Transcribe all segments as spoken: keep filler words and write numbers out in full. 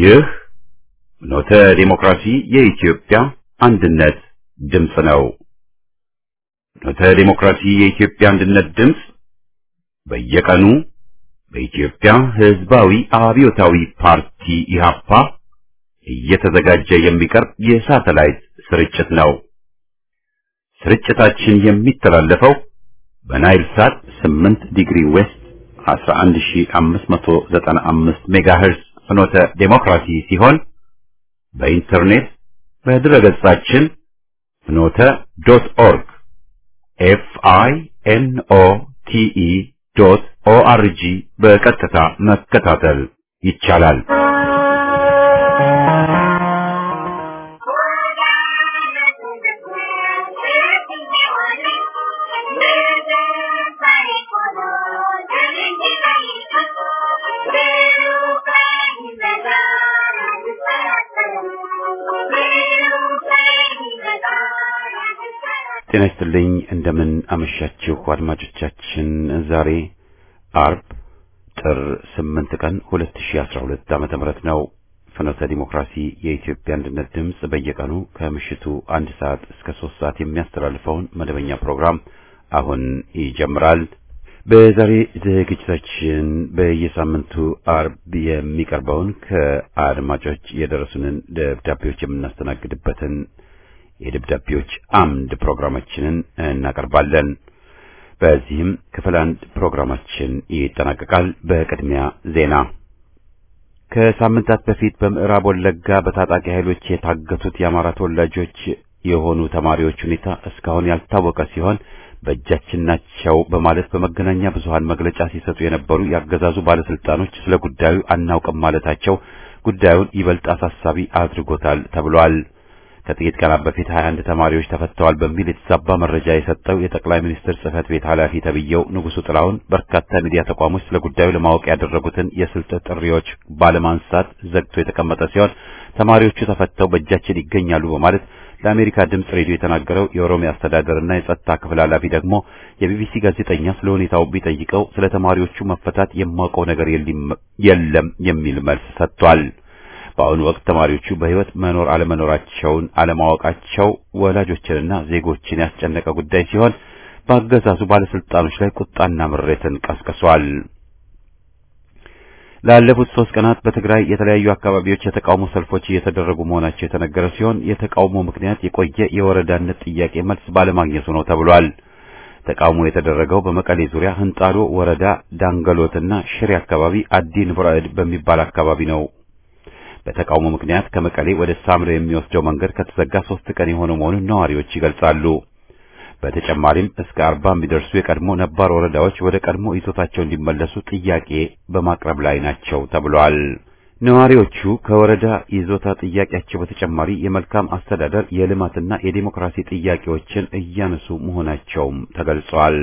ይህ ፍኖተ ዲሞክራሲ የኢትዮጵያ አንድነት ድምፅ ነው። ፍኖተ ዲሞክራሲ የኢትዮጵያ አንድነት ድምፅ በየቀኑ በኢትዮጵያ ሕዝባዊ አብዮታዊ ፓርቲ ኢህአፓ እየተዘጋጀ የሚቀርብ የሳተላይት ስርጭት ነው። ስርጭታችን የሚተላለፈው በናይል ሳት ስምንት ዲግሪ ዌስት አስራ አንድ ሺህ አምስት መቶ ዘጠና አምስት ሜጋሄርዝ ፍኖተ ዲሞክራሲ ሲሆን በኢንተርኔት በድረገጻችን ፍኖተ ዶት ኦርግ ኤፍ አይ ኤን ኦ ቲ ኢ ዶት ኦ አር ጂ በቀጥታ መከታተል ይቻላል። ጤና ይስጥልኝ። እንደምን አመሻችሁ አድማጮቻችን። ዛሬ አርብ ጥር ስምንት ቀን ሁለት ሺህ አስራ ሁለት ዓመተ ምህረት ነው። ፍኖተ ዲሞክራሲ የኢትዮጵያ አንድነት ድምፅ በየቀኑ ከምሽቱ አንድ ሰዓት እስከ ሶስት ሰዓት የሚያስተላልፈውን መደበኛ ፕሮግራም አሁን ይጀምራል። በዛሬ ዝግጅታችን በየሳምንቱ አርብ የሚቀርበውን ከአድማጮች የደረሱንን ደብዳቤዎች የምናስተናግድበትን የደብዳቤዎች አምድ ፕሮግራማችንን እናቀርባለን። በዚህም ክፍል አንድ ፕሮግራማችን ይጠናቀቃል። በቅድሚያ ዜና። ከሳምንታት በፊት በምዕራብ ወለጋ በታጣቂ ኃይሎች የታገቱት የአማራ ተወላጆች የሆኑ ተማሪዎች ሁኔታ እስካሁን ያልታወቀ ሲሆን በእጃችን ናቸው በማለት በመገናኛ ብዙሃን መግለጫ ሲሰጡ የነበሩ ያገዛዙ ባለስልጣኖች ስለ ጉዳዩ አናውቅም ማለታቸው ጉዳዩን ይበልጥ አሳሳቢ አድርጎታል ተብሏል። ከጥቂት ቀናት በፊት ሀያ አንድ ተማሪዎች ተፈተዋል በሚል የተዛባ መረጃ የሰጠው የጠቅላይ ሚኒስትር ጽህፈት ቤት ኃላፊ ተብየው ንጉሱ ጥላሁን በርካታ ሚዲያ ተቋሞች ስለ ጉዳዩ ለማወቅ ያደረጉትን የስልክ ጥሪዎች ባለማንሳት ዘግቶ የተቀመጠ ሲሆን ተማሪዎቹ ተፈተው በእጃችን ይገኛሉ በማለት ለአሜሪካ ድምጽ ሬዲዮ የተናገረው የኦሮሚያ አስተዳደርና የጸጥታ ክፍል ኃላፊ ደግሞ የቢቢሲ ጋዜጠኛ ስለ ሁኔታው ቢጠይቀው ስለ ተማሪዎቹ መፈታት የማውቀው ነገር የለም የሚል መልስ ሰጥቷል። በአሁኑ ወቅት ተማሪዎቹ በህይወት መኖር አለመኖራቸውን አለማወቃቸው ወላጆችንና ዜጎችን ያስጨነቀ ጉዳይ ሲሆን በአገዛዙ ባለስልጣኖች ላይ ቁጣና ምሬትን ቀስቅሷል። ላለፉት ሶስት ቀናት በትግራይ የተለያዩ አካባቢዎች የተቃውሞ ሰልፎች እየተደረጉ መሆናቸው የተነገረ ሲሆን የተቃውሞ ምክንያት የቆየ የወረዳነት ጥያቄ መልስ ባለማግኘቱ ነው ተብሏል። ተቃውሞ የተደረገው በመቀሌ ዙሪያ ህንጣሎ ወረዳ ዳንገሎትና ሽሬ አካባቢ አዲ ንብራዕድ በሚባል አካባቢ ነው። በተቃውሞ ምክንያት ከመቀሌ ወደ ሳምረ የሚወስደው መንገድ ከተዘጋ ሶስት ቀን የሆነው መሆኑን ነዋሪዎች ይገልጻሉ። በተጨማሪም እስከ አርባ የሚደርሱ የቀድሞ ነባር ወረዳዎች ወደ ቀድሞ ይዞታቸው እንዲመለሱ ጥያቄ በማቅረብ ላይ ናቸው ተብሏል። ነዋሪዎቹ ከወረዳ ይዞታ ጥያቄያቸው በተጨማሪ የመልካም አስተዳደር የልማትና የዲሞክራሲ ጥያቄዎችን እያነሱ መሆናቸውም ተገልጿል።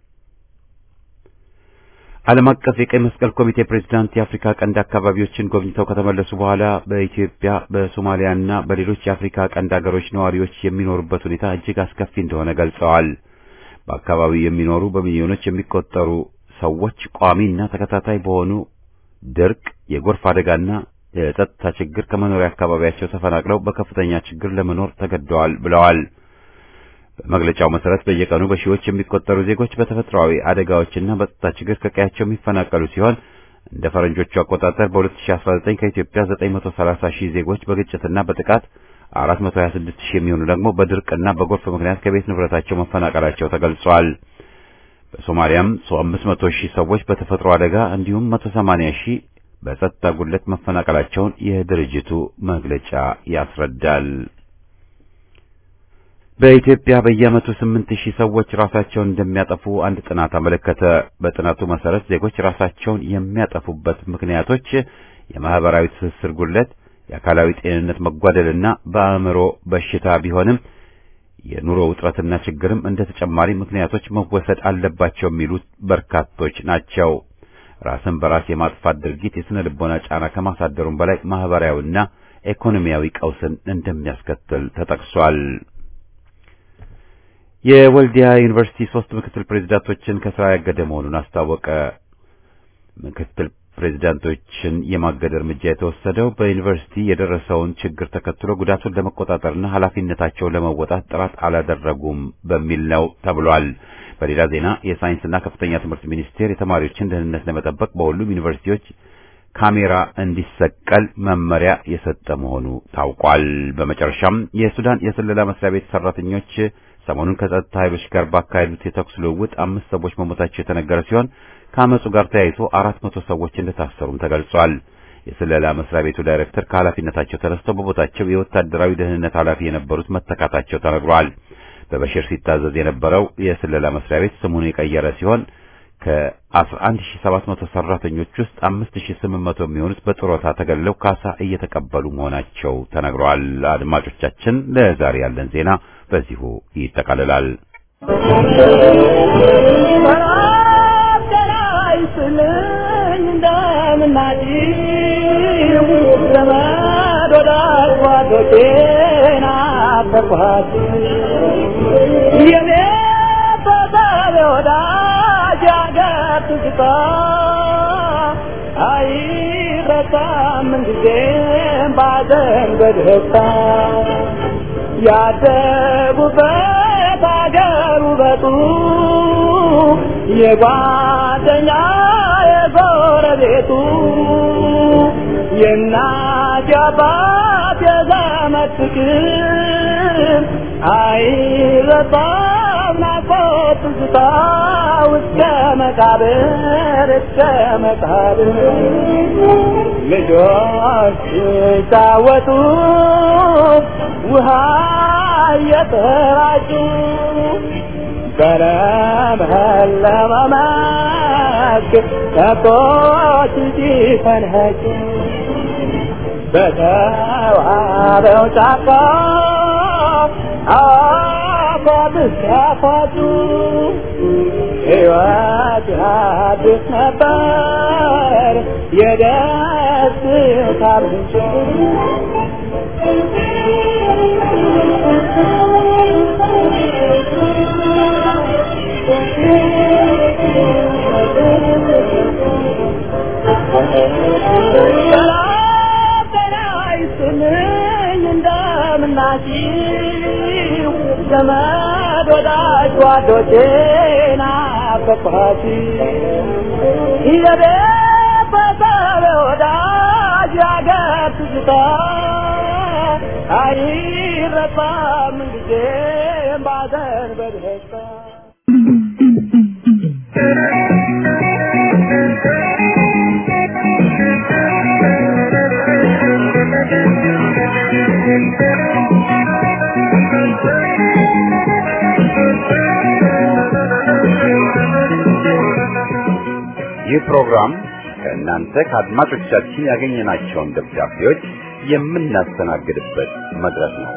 ዓለም አቀፍ የቀይ መስቀል ኮሚቴ ፕሬዝዳንት የአፍሪካ ቀንድ አካባቢዎችን ጎብኝተው ከተመለሱ በኋላ በኢትዮጵያ በሶማሊያና በሌሎች የአፍሪካ ቀንድ ሀገሮች ነዋሪዎች የሚኖሩበት ሁኔታ እጅግ አስከፊ እንደሆነ ገልጸዋል። በአካባቢው የሚኖሩ በሚሊዮኖች የሚቆጠሩ ሰዎች ቋሚና ተከታታይ በሆኑ ድርቅ፣ የጎርፍ አደጋና የጸጥታ ችግር ከመኖሪያ አካባቢያቸው ተፈናቅለው በከፍተኛ ችግር ለመኖር ተገደዋል ብለዋል። በመግለጫው መሰረት በየቀኑ በሺዎች የሚቆጠሩ ዜጎች በተፈጥሯዊ አደጋዎችና በጸጥታ ችግር ከቀያቸው የሚፈናቀሉ ሲሆን እንደ ፈረንጆቹ አቆጣጠር በሁለት ሺህ አስራ ዘጠኝ ከኢትዮጵያ ዘጠኝ መቶ ሰላሳ ሺህ ዜጎች በግጭትና በጥቃት አራት መቶ ሀያ ስድስት ሺህ የሚሆኑ ደግሞ በድርቅና በጎርፍ ምክንያት ከቤት ንብረታቸው መፈናቀላቸው ተገልጿል። በሶማሊያም አምስት መቶ ሺህ ሰዎች በተፈጥሮ አደጋ እንዲሁም መቶ ሰማንያ ሺህ በጸጥታ ጉድለት መፈናቀላቸውን የድርጅቱ መግለጫ ያስረዳል። በኢትዮጵያ በየዓመቱ ስምንት ሺህ ሰዎች ራሳቸውን እንደሚያጠፉ አንድ ጥናት አመለከተ። በጥናቱ መሰረት ዜጎች ራሳቸውን የሚያጠፉበት ምክንያቶች የማህበራዊ ትስስር ጉድለት፣ የአካላዊ ጤንነት መጓደልና በአእምሮ በሽታ ቢሆንም የኑሮ ውጥረትና ችግርም እንደ ተጨማሪ ምክንያቶች መወሰድ አለባቸው የሚሉት በርካቶች ናቸው። ራስን በራስ የማጥፋት ድርጊት የስነ ልቦና ጫና ከማሳደሩም በላይ ማህበራዊና ኢኮኖሚያዊ ቀውስን እንደሚያስከትል ተጠቅሷል። የወልዲያ ዩኒቨርሲቲ ሶስት ምክትል ፕሬዝዳንቶችን ከስራ ያገደ መሆኑን አስታወቀ። ምክትል ፕሬዝዳንቶችን የማገድ እርምጃ የተወሰደው በዩኒቨርሲቲ የደረሰውን ችግር ተከትሎ ጉዳቱን ለመቆጣጠርና ኃላፊነታቸውን ለመወጣት ጥረት አላደረጉም በሚል ነው ተብሏል። በሌላ ዜና የሳይንስና ከፍተኛ ትምህርት ሚኒስቴር የተማሪዎችን ደህንነት ለመጠበቅ በሁሉም ዩኒቨርሲቲዎች ካሜራ እንዲሰቀል መመሪያ የሰጠ መሆኑ ታውቋል። በመጨረሻም የሱዳን የስለላ መስሪያ ቤት ሰራተኞች ሰሞኑን ከጸጥታ ኃይሎች ጋር ባካሄዱት የተኩስ ልውውጥ አምስት ሰዎች መሞታቸው የተነገረ ሲሆን ከአመጹ ጋር ተያይዞ አራት መቶ ሰዎች እንደታሰሩም ተገልጿል። የስለላ መስሪያ ቤቱ ዳይሬክተር ከኃላፊነታቸው ተነስተው በቦታቸው የወታደራዊ ደህንነት ኃላፊ የነበሩት መተካታቸው ተነግሯል። በበሽር ሲታዘዝ የነበረው የስለላ መስሪያ ቤት ስሙን የቀየረ ሲሆን ከአስራ አንድ ሺህ ሰባት መቶ ሰራተኞች ውስጥ አምስት ሺህ ስምንት መቶ የሚሆኑት በጥሮታ ተገለው ካሳ እየተቀበሉ መሆናቸው ተነግሯል። አድማጮቻችን ለዛሬ ያለን ዜና በዚሁ ይጠቃልላል። አይ ረታም እንግዲህም ባዘን በደስታ ያደጉበት አገር ውበቱ የጓደኛ የጎረቤቱ የእናት የአባት የዘመድ ፍቅር አይረሳም ናፍቆት ትዝታ እስከ መቃብር እስከ መቃብር ልጆች ሲጫወቱ ውሃ እየተራጩ በለመለመ መስክ ከብቶች ሲፈንጩ በተዋበው ጫካ አፏብስ ያፏጩ ሕይወት አዲስ ነበር የደስታ ምንጭ እንደምናችሁ ዘመድ ወዳጅ ጓዶቼ ናፈቅኋችሁ የቤተሰብ ወዳጅ ያገር ትዝታ አይረሳም ጊዜም ባዘን በደስታ ይህ ፕሮግራም ከእናንተ ከአድማጮቻችን ያገኘናቸውን ደብዳቤዎች የምናስተናግድበት መድረክ ነው።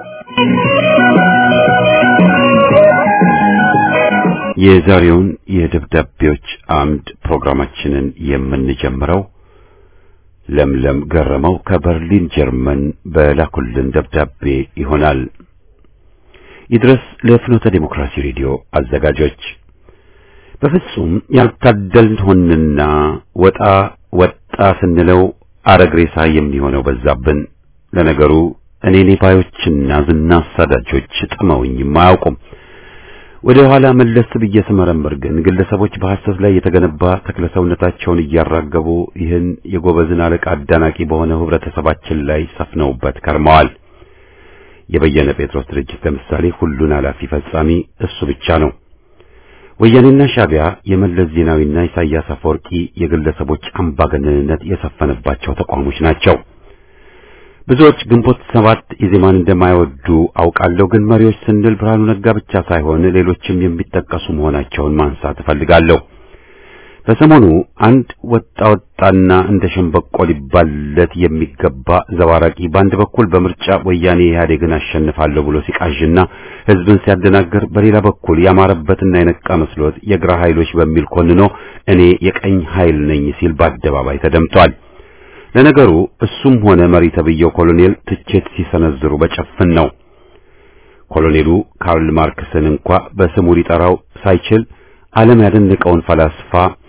የዛሬውን የደብዳቤዎች አምድ ፕሮግራማችንን የምንጀምረው ለምለም ገረመው ከበርሊን ጀርመን በላኩልን ደብዳቤ ይሆናል። ይድረስ ለፍኖተ ዲሞክራሲ ሬዲዮ አዘጋጆች፣ በፍጹም ያልታደልን ሆንና ወጣ ወጣ ስንለው አረግሬሳ የሚሆነው በዛብን። ለነገሩ እኔ ኔባዮችና ዝና አሳዳጆች ጥመውኝ ማያውቁም። ወደ ኋላ መለስ ብዬ ስመረምር ግን ግለሰቦች በሐሰት ላይ የተገነባ ተክለሰውነታቸውን እያራገቡ ይህን የጎበዝን አለቃ አዳናቂ በሆነው ህብረተሰባችን ላይ ሰፍነውበት ከርመዋል። የበየነ ጴጥሮስ ድርጅት ለምሳሌ ሁሉን አላፊ ፈጻሚ እሱ ብቻ ነው። ወያኔና ሻቢያ የመለስ ዜናዊና ኢሳያስ አፈወርቂ የግለሰቦች አምባገነንነት የሰፈነባቸው ተቋሞች ናቸው። ብዙዎች ግንቦት ሰባት ኢዜማን እንደማይወዱ አውቃለሁ፣ ግን መሪዎች ስንል ብርሃኑ ነጋ ብቻ ሳይሆን ሌሎችም የሚጠቀሱ መሆናቸውን ማንሳት እፈልጋለሁ። በሰሞኑ አንድ ወጣ ወጣና እንደ ሸምበቆ ሊባለት የሚገባ ዘዋራቂ በአንድ በኩል በምርጫ ወያኔ ኢህአዴግን አሸንፋለሁ ብሎ ሲቃዥና ህዝብን ሲያደናግር፣ በሌላ በኩል ያማረበትና የነቃ መስሎት የግራ ኃይሎች በሚል ኮንኖ እኔ የቀኝ ኃይል ነኝ ሲል በአደባባይ ተደምጧል። ለነገሩ እሱም ሆነ መሪ ተብየው ኮሎኔል ትችት ሲሰነዝሩ በጨፍን ነው። ኮሎኔሉ ካርል ማርክስን እንኳን በስሙ ሊጠራው ሳይችል ዓለም ያደነቀውን ፈላስፋ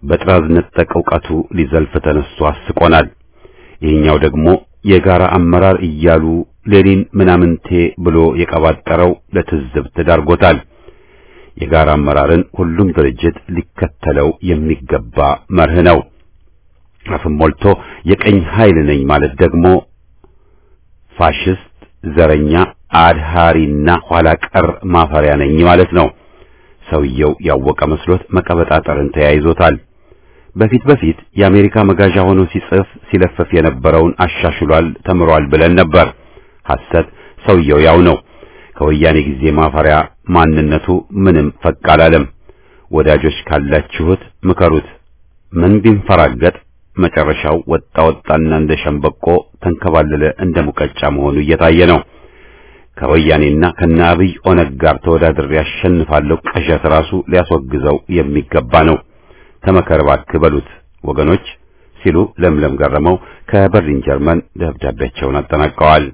በጥራዝ ነጠቅ ዕውቀቱ ሊዘልፍ ተነስቶ አስቆናል። ይህኛው ደግሞ የጋራ አመራር እያሉ ሌሊን ምናምንቴ ብሎ የቀባጠረው ለትዝብት ዳርጎታል። የጋራ አመራርን ሁሉም ድርጅት ሊከተለው የሚገባ መርህ ነው። አፍም ሞልቶ የቀኝ ኃይል ነኝ ማለት ደግሞ ፋሽስት፣ ዘረኛ፣ አድሃሪና ኋላ ቀር ማፈሪያ ነኝ ማለት ነው። ሰውየው ያወቀ መስሎት መቀበጣጠርን ተያይዞታል። በፊት በፊት የአሜሪካ መጋዣ ሆኖ ሲጽፍ ሲለፈፍ የነበረውን አሻሽሏል፣ ተምሯል ብለን ነበር። ሐሰት። ሰውየው ያው ነው። ከወያኔ ጊዜ ማፈሪያ ማንነቱ ምንም ፈቅ አላለም። ወዳጆች ካላችሁት ምከሩት። ምን ቢንፈራገጥ መጨረሻው ወጣ ወጣና እንደ ሸምበቆ ተንከባለለ እንደ ሙቀጫ መሆኑ እየታየ ነው። ከወያኔና ከነአብይ ኦነግ ጋር ተወዳድሬ ያሸንፋለሁ ቅዠት ራሱ ሊያስወግዘው የሚገባ ነው። ተመከር እባክህ በሉት ወገኖች ሲሉ ለምለም ገረመው ከበርሊን ጀርመን ደብዳቤያቸውን አጠናቀዋል።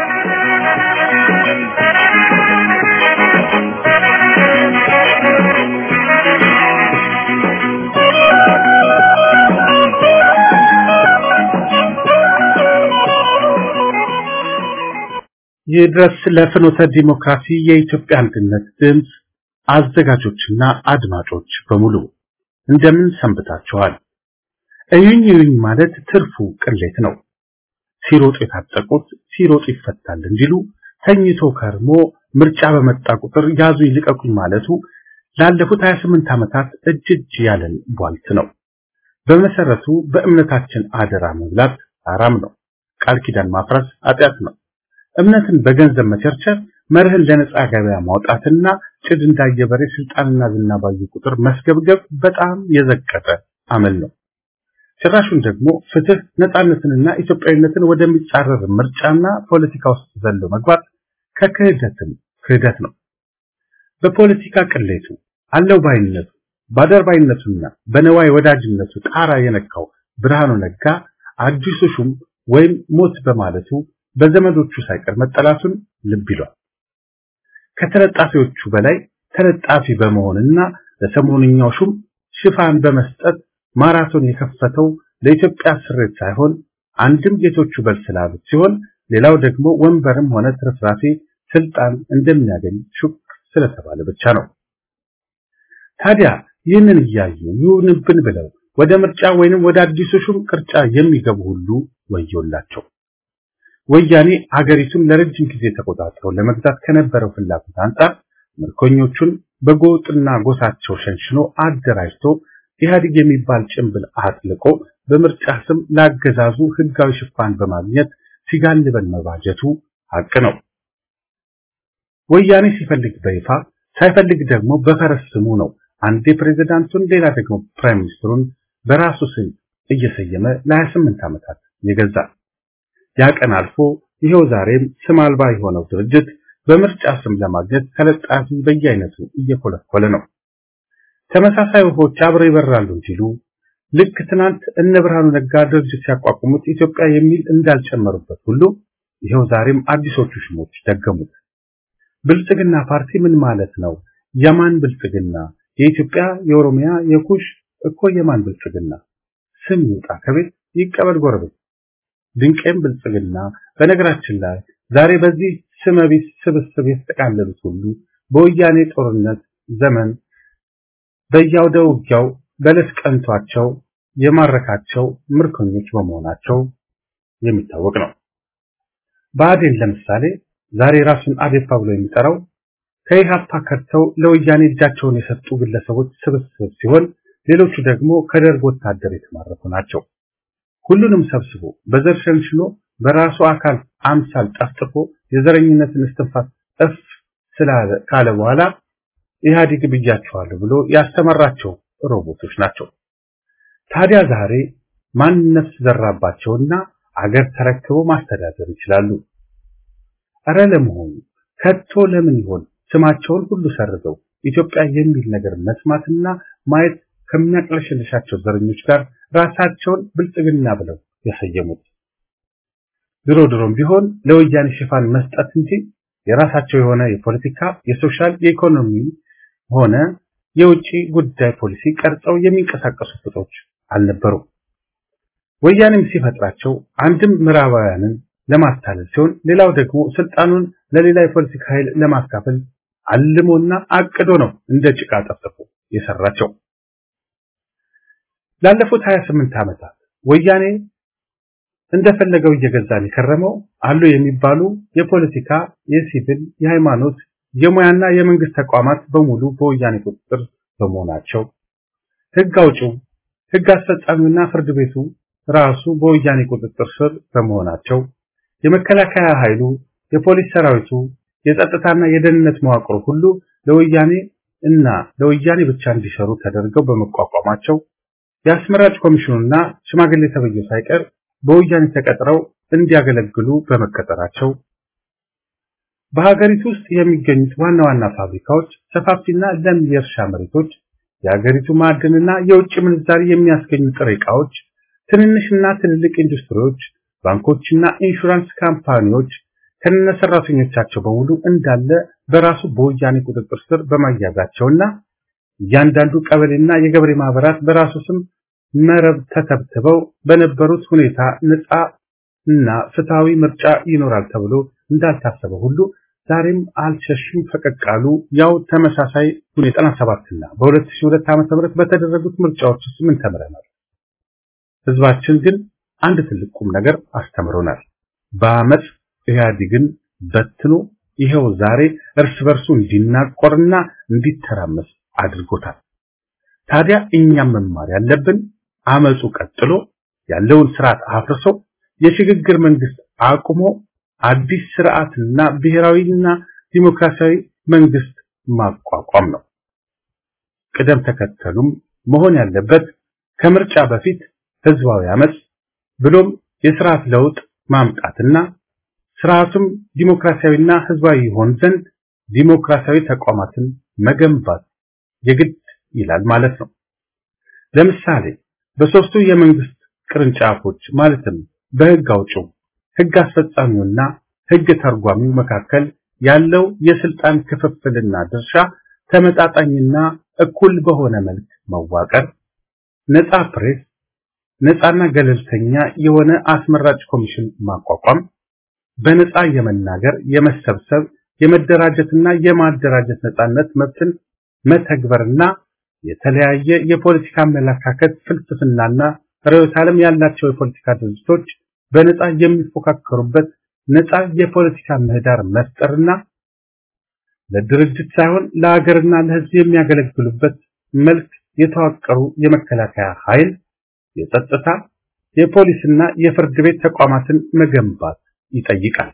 ይድረስ ለፍኖተ ዲሞክራሲ የኢትዮጵያ አንድነት ድምጽ አዘጋጆችና አድማጮች በሙሉ እንደምን ሰንብታችኋል? እዩኝ እዩኝ ማለት ትርፉ ቅሌት ነው። ሲሮጥ የታጠቁት ሲሮጥ ይፈታል እንዲሉ ተኝቶ ከርሞ ምርጫ በመጣ ቁጥር ያዙ ይልቀቁኝ ማለቱ ላለፉት ሃያ ስምንት ዓመታት እጅ እጅ ያለን ቧልት ነው። በመሰረቱ በእምነታችን አደራ መብላት አራም ነው። ቃል ኪዳን ማፍረስ ኃጢአት ነው። እምነትን በገንዘብ መቸርቸር፣ መርህን ለነጻ ገበያ ማውጣትና ጭድ እንዳየበሬ ስልጣንና ዝና ባዩ ቁጥር መስገብገብ በጣም የዘቀጠ አመል ነው። ጭራሹን ደግሞ ፍትህ፣ ነጻነትንና ኢትዮጵያዊነትን ወደሚጻረር ምርጫና ፖለቲካ ውስጥ ዘሎ መግባት ከክህደትም ክህደት ነው። በፖለቲካ ቅሌቱ፣ አለው ባይነቱ፣ ባደርባይነቱና በነዋይ ወዳጅነቱ ጣራ የነካው ብርሃኑ ነጋ አዲሱ ሹም ወይም ሞት በማለቱ በዘመዶቹ ሳይቀር መጠላቱን ልብ ይሏል። ከተለጣፊዎቹ በላይ ተለጣፊ በመሆንና ለሰሞንኛው ሹም ሽፋን በመስጠት ማራቶን የከፈተው ለኢትዮጵያ ስሬት ሳይሆን አንድም ጌቶቹ በልስላሉት ሲሆን ሌላው ደግሞ ወንበርም ሆነ ትርፍራፊ ስልጣን እንደሚያገኝ ሹክ ስለተባለ ብቻ ነው። ታዲያ ይህንን እያዩ ይሁንብን ብለው ወደ ምርጫ ወይንም ወደ አዲሱ ሹም ቅርጫ የሚገቡ ሁሉ ወዮላቸው። ወያኔ ሀገሪቱን ለረጅም ጊዜ ተቆጣጥሮ ለመግዛት ከነበረው ፍላጎት አንጻር ምርኮኞቹን በጎጥና ጎሳቸው ሸንሽኖ አደራጅቶ ኢህአዴግ የሚባል ጭንብል አጥልቆ በምርጫ ስም ላገዛዙ ህጋዊ ሽፋን በማግኘት ሲጋልበን መባጀቱ ሀቅ ነው። ወያኔ ሲፈልግ በይፋ ሳይፈልግ ደግሞ በፈረስ ስሙ ነው አንዴ ፕሬዝዳንቱን ሌላ ደግሞ ፕራይም ሚኒስትሩን በራሱ ስም እየሰየመ ለሃያ ስምንት ዓመታት የገዛ ያቀን አልፎ ይሄው ዛሬም ስም አልባ የሆነው ድርጅት በምርጫ ስም ለማግኘት ተለጣፊ በየአይነቱ እየኮለኮለ ነው። ተመሳሳይ ወፎች አብረው ይበራሉ እንዲሉ ልክ ትናንት እነ ብርሃኑ ነጋ ድርጅት ሲያቋቁሙት ኢትዮጵያ የሚል እንዳልጨመሩበት ሁሉ ይሄው ዛሬም አዲሶቹ ሽሞች ደገሙት። ብልጽግና ፓርቲ ምን ማለት ነው? የማን ብልጽግና? የኢትዮጵያ፣ የኦሮሚያ፣ የኩሽ እኮ የማን ብልጽግና? ስም ይውጣ ከቤት ይቀበል ጎረቤት። ድንቄም ብልጽግና። በነገራችን ላይ ዛሬ በዚህ ስመቢስ ስብስብ የተጠቃለሉት ሁሉ በወያኔ ጦርነት ዘመን በያውደ ውጊያው በለስ ቀንቷቸው የማረካቸው ምርኮኞች በመሆናቸው የሚታወቅ ነው። ብአዴን ለምሳሌ ዛሬ ራሱን አዴፓ ብሎ የሚጠራው ከኢህአፓ ከርተው ለወያኔ እጃቸውን የሰጡ ግለሰቦች ስብስብ ሲሆን ሌሎቹ ደግሞ ከደርግ ወታደር የተማረኩ ናቸው። ሁሉንም ሰብስቦ በዘር ሸንሽኖ በራሱ አካል አምሳል ጠፍጥፎ የዘረኝነትን እስትንፋስ እፍ ስላለ ካለ በኋላ ኢህአዴግ ብያቸዋለሁ ብሎ ያስተመራቸው ሮቦቶች ናቸው። ታዲያ ዛሬ ማን ነፍስ ዘራባቸውና አገር ተረክበው ማስተዳደር ይችላሉ? አረ ለመሆኑ ከቶ ለምን ይሆን ስማቸውን ሁሉ ሰርዘው ኢትዮጵያ የሚል ነገር መስማትና ማየት ከሚያቅለሽልሻቸው ዘረኞች ጋር ራሳቸውን ብልጽግና ብለው ያሰየሙት? ድሮ ድሮም ቢሆን ለወያኔ ሽፋን መስጠት እንጂ የራሳቸው የሆነ የፖለቲካ፣ የሶሻል፣ የኢኮኖሚ ሆነ የውጪ ጉዳይ ፖሊሲ ቀርጸው የሚንቀሳቀሱ ፍጦች አልነበሩ። ወያኔም ሲፈጥራቸው አንድም ምዕራባውያንን ለማታለል ሲሆን ሌላው ደግሞ ስልጣኑን ለሌላ የፖለቲካ ኃይል ለማካፈል አልሞና አቅዶ ነው እንደ ጭቃ ጠፍጥፎ የሰራቸው። ላለፉት ሀያ ስምንት ዓመታት ወያኔ እንደፈለገው እየገዛን የከረመው አሉ የሚባሉ የፖለቲካ፣ የሲቪል፣ የሃይማኖት፣ የሙያና የመንግስት ተቋማት በሙሉ በወያኔ ቁጥጥር በመሆናቸው ህግ አውጪው፣ ህግ አስፈጻሚውና ፍርድ ቤቱ ራሱ በወያኔ ቁጥጥር ስር በመሆናቸው የመከላከያ ኃይሉ፣ የፖሊስ ሰራዊቱ፣ የጸጥታና የደህንነት መዋቅሩ ሁሉ ለወያኔ እና ለወያኔ ብቻ እንዲሰሩ ተደርገው በመቋቋማቸው የአስመራጭ ኮሚሽኑና ሽማግሌ ተብዬው ሳይቀር በወያኔ ተቀጥረው እንዲያገለግሉ በመቀጠራቸው በሀገሪቱ ውስጥ የሚገኙት ዋና ዋና ፋብሪካዎች፣ ሰፋፊና ለም የእርሻ መሬቶች፣ የሀገሪቱ ማዕድንና የውጭ ምንዛሪ የሚያስገኙ ጥሬ ዕቃዎች፣ ትንንሽና ትልልቅ ኢንዱስትሪዎች፣ ባንኮችና ኢንሹራንስ ካምፓኒዎች ከነሰራተኞቻቸው በሙሉ እንዳለ በራሱ በወያኔ ቁጥጥር ስር በማያዛቸውና እያንዳንዱ ቀበሌና የገበሬ ማህበራት በራሱ ስም መረብ ተተብትበው በነበሩት ሁኔታ ነፃ እና ፍትሃዊ ምርጫ ይኖራል ተብሎ እንዳልታሰበ ሁሉ ዛሬም አልሸሽም ፈቀቃሉ። ያው ተመሳሳይ ሁኔታ ሰባት እና በ2002 ዓመተ ምህረት በተደረጉት ምርጫዎች ውስጥ ምን ተመረናል? ህዝባችን ግን አንድ ትልቅ ቁም ነገር አስተምሮናል። በአመጽ ኢህአዴግን በትኖ ይሄው ዛሬ እርስ በርሱ እንዲናቆርና እንዲተራመስ አድርጎታል። ታዲያ እኛም መማር ያለብን አመጹ ቀጥሎ ያለውን ስርዓት አፍርሶ የሽግግር መንግስት አቁሞ አዲስ ስርዓትና ብሔራዊና ዲሞክራሲያዊ መንግስት ማቋቋም ነው። ቅደም ተከተሉም መሆን ያለበት ከምርጫ በፊት ህዝባዊ አመጽ ብሎም የስርዓት ለውጥ ማምጣትና ስርዓቱም ዲሞክራሲያዊና ህዝባዊ ይሆን ዘንድ ዲሞክራሲያዊ ተቋማትን መገንባት የግድ ይላል ማለት ነው። ለምሳሌ በሶስቱ የመንግስት ቅርንጫፎች ማለትም በህግ አውጪው፣ ህግ አስፈጻሚውና ህግ ተርጓሚው መካከል ያለው የስልጣን ክፍፍልና ድርሻ ተመጣጣኝና እኩል በሆነ መልክ መዋቀር፣ ነፃ ፕሬስ፣ ነፃና ገለልተኛ የሆነ አስመራጭ ኮሚሽን ማቋቋም፣ በነፃ የመናገር፣ የመሰብሰብ፣ የመደራጀትና የማደራጀት ነፃነት መብትን መተግበርና የተለያየ የፖለቲካ አመለካከት ፍልስፍናና ርዕዮተ ዓለም ያላቸው የፖለቲካ ድርጅቶች በነፃ የሚፎካከሩበት ነፃ የፖለቲካ ምህዳር መፍጠርና ለድርጅት ሳይሆን ለሀገርና ለህዝብ የሚያገለግሉበት መልክ የተዋቀሩ የመከላከያ ኃይል፣ የጸጥታ፣ የፖሊስና የፍርድ ቤት ተቋማትን መገንባት ይጠይቃል።